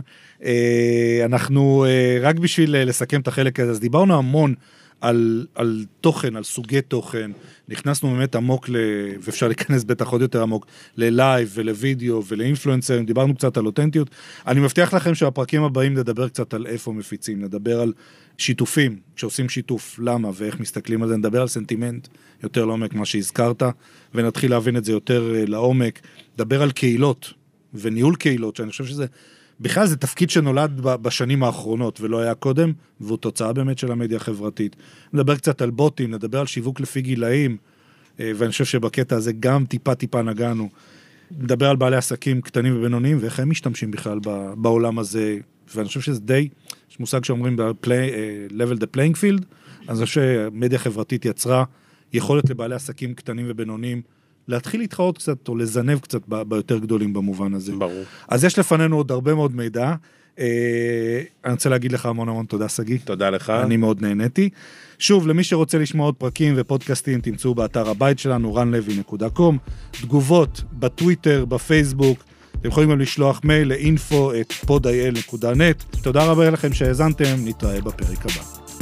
אנחנו, רק בשביל לסכם את החלק הזה, אז דיברנו המון, על, על תוכן, על סוגי תוכן, נכנסנו באמת עמוק, ל, ואפשר להיכנס בטח עוד יותר עמוק, ללייב ולוידאו ולאינפלואנסרים, דיברנו קצת על אותנטיות, אני מבטיח לכם שהפרקים הבאים נדבר קצת על איפה מפיצים, נדבר על שיתופים, כשעושים שיתוף, למה ואיך מסתכלים על זה, נדבר על סנטימנט יותר לעומק מה שהזכרת, ונתחיל להבין את זה יותר לעומק, נדבר על קהילות וניהול קהילות, שאני חושב שזה בכלל זה תפקיד שנולד בשנים האחרונות, ולא היה קודם, והוא תוצאה באמת של המדיה החברתית. נדבר קצת על בוטים, נדבר על שיווק לפי גילאים, ואני חושב שבקטע הזה גם טיפה טיפה נגענו. נדבר על בעלי עסקים קטנים ובינוניים, ואיך הם משתמשים בכלל בעולם הזה, ואני חושב שזה די, יש מושג שאומרים ב-level the playing field, אני חושב שמדיה חברתית יצרה יכולת לבעלי עסקים קטנים ובינוניים, להתחיל להתחרות קצת, או לזנב קצת ביותר גדולים במובן הזה. ברור. אז יש לפנינו עוד הרבה מאוד מידע. אני רוצה להגיד לך המון המון תודה, סגי. תודה לך. אני מאוד נהניתי. שוב, למי שרוצה לשמוע עוד פרקים ופודקאסטים, תמצאו באתר הבית שלנו, רן לוי נקודה קום, תגובות בטוויטר, בפייסבוק, אתם יכולים גם לשלוח מייל ל-אינפו את פוד איי אל נקודה נט. תודה רבה לכם שהאזנתם, נתראה בפרק הבא.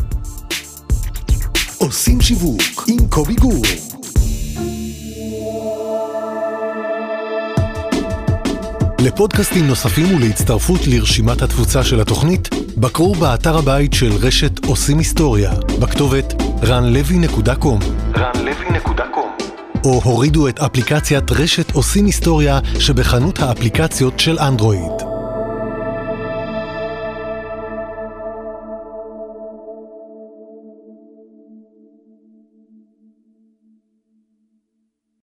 עושים שיווק עם קובי גור. לפודקאסטים נוספים ולהצטרפות לרשימת התפוצה של התוכנית, בקרו באתר הבית של רשת עושים היסטוריה, בכתובת רן לוי נקודה קום. רן לוי נקודה קום. או הורידו את אפליקציית רשת עושים היסטוריה שבחנות האפליקציות של אנדרואיד.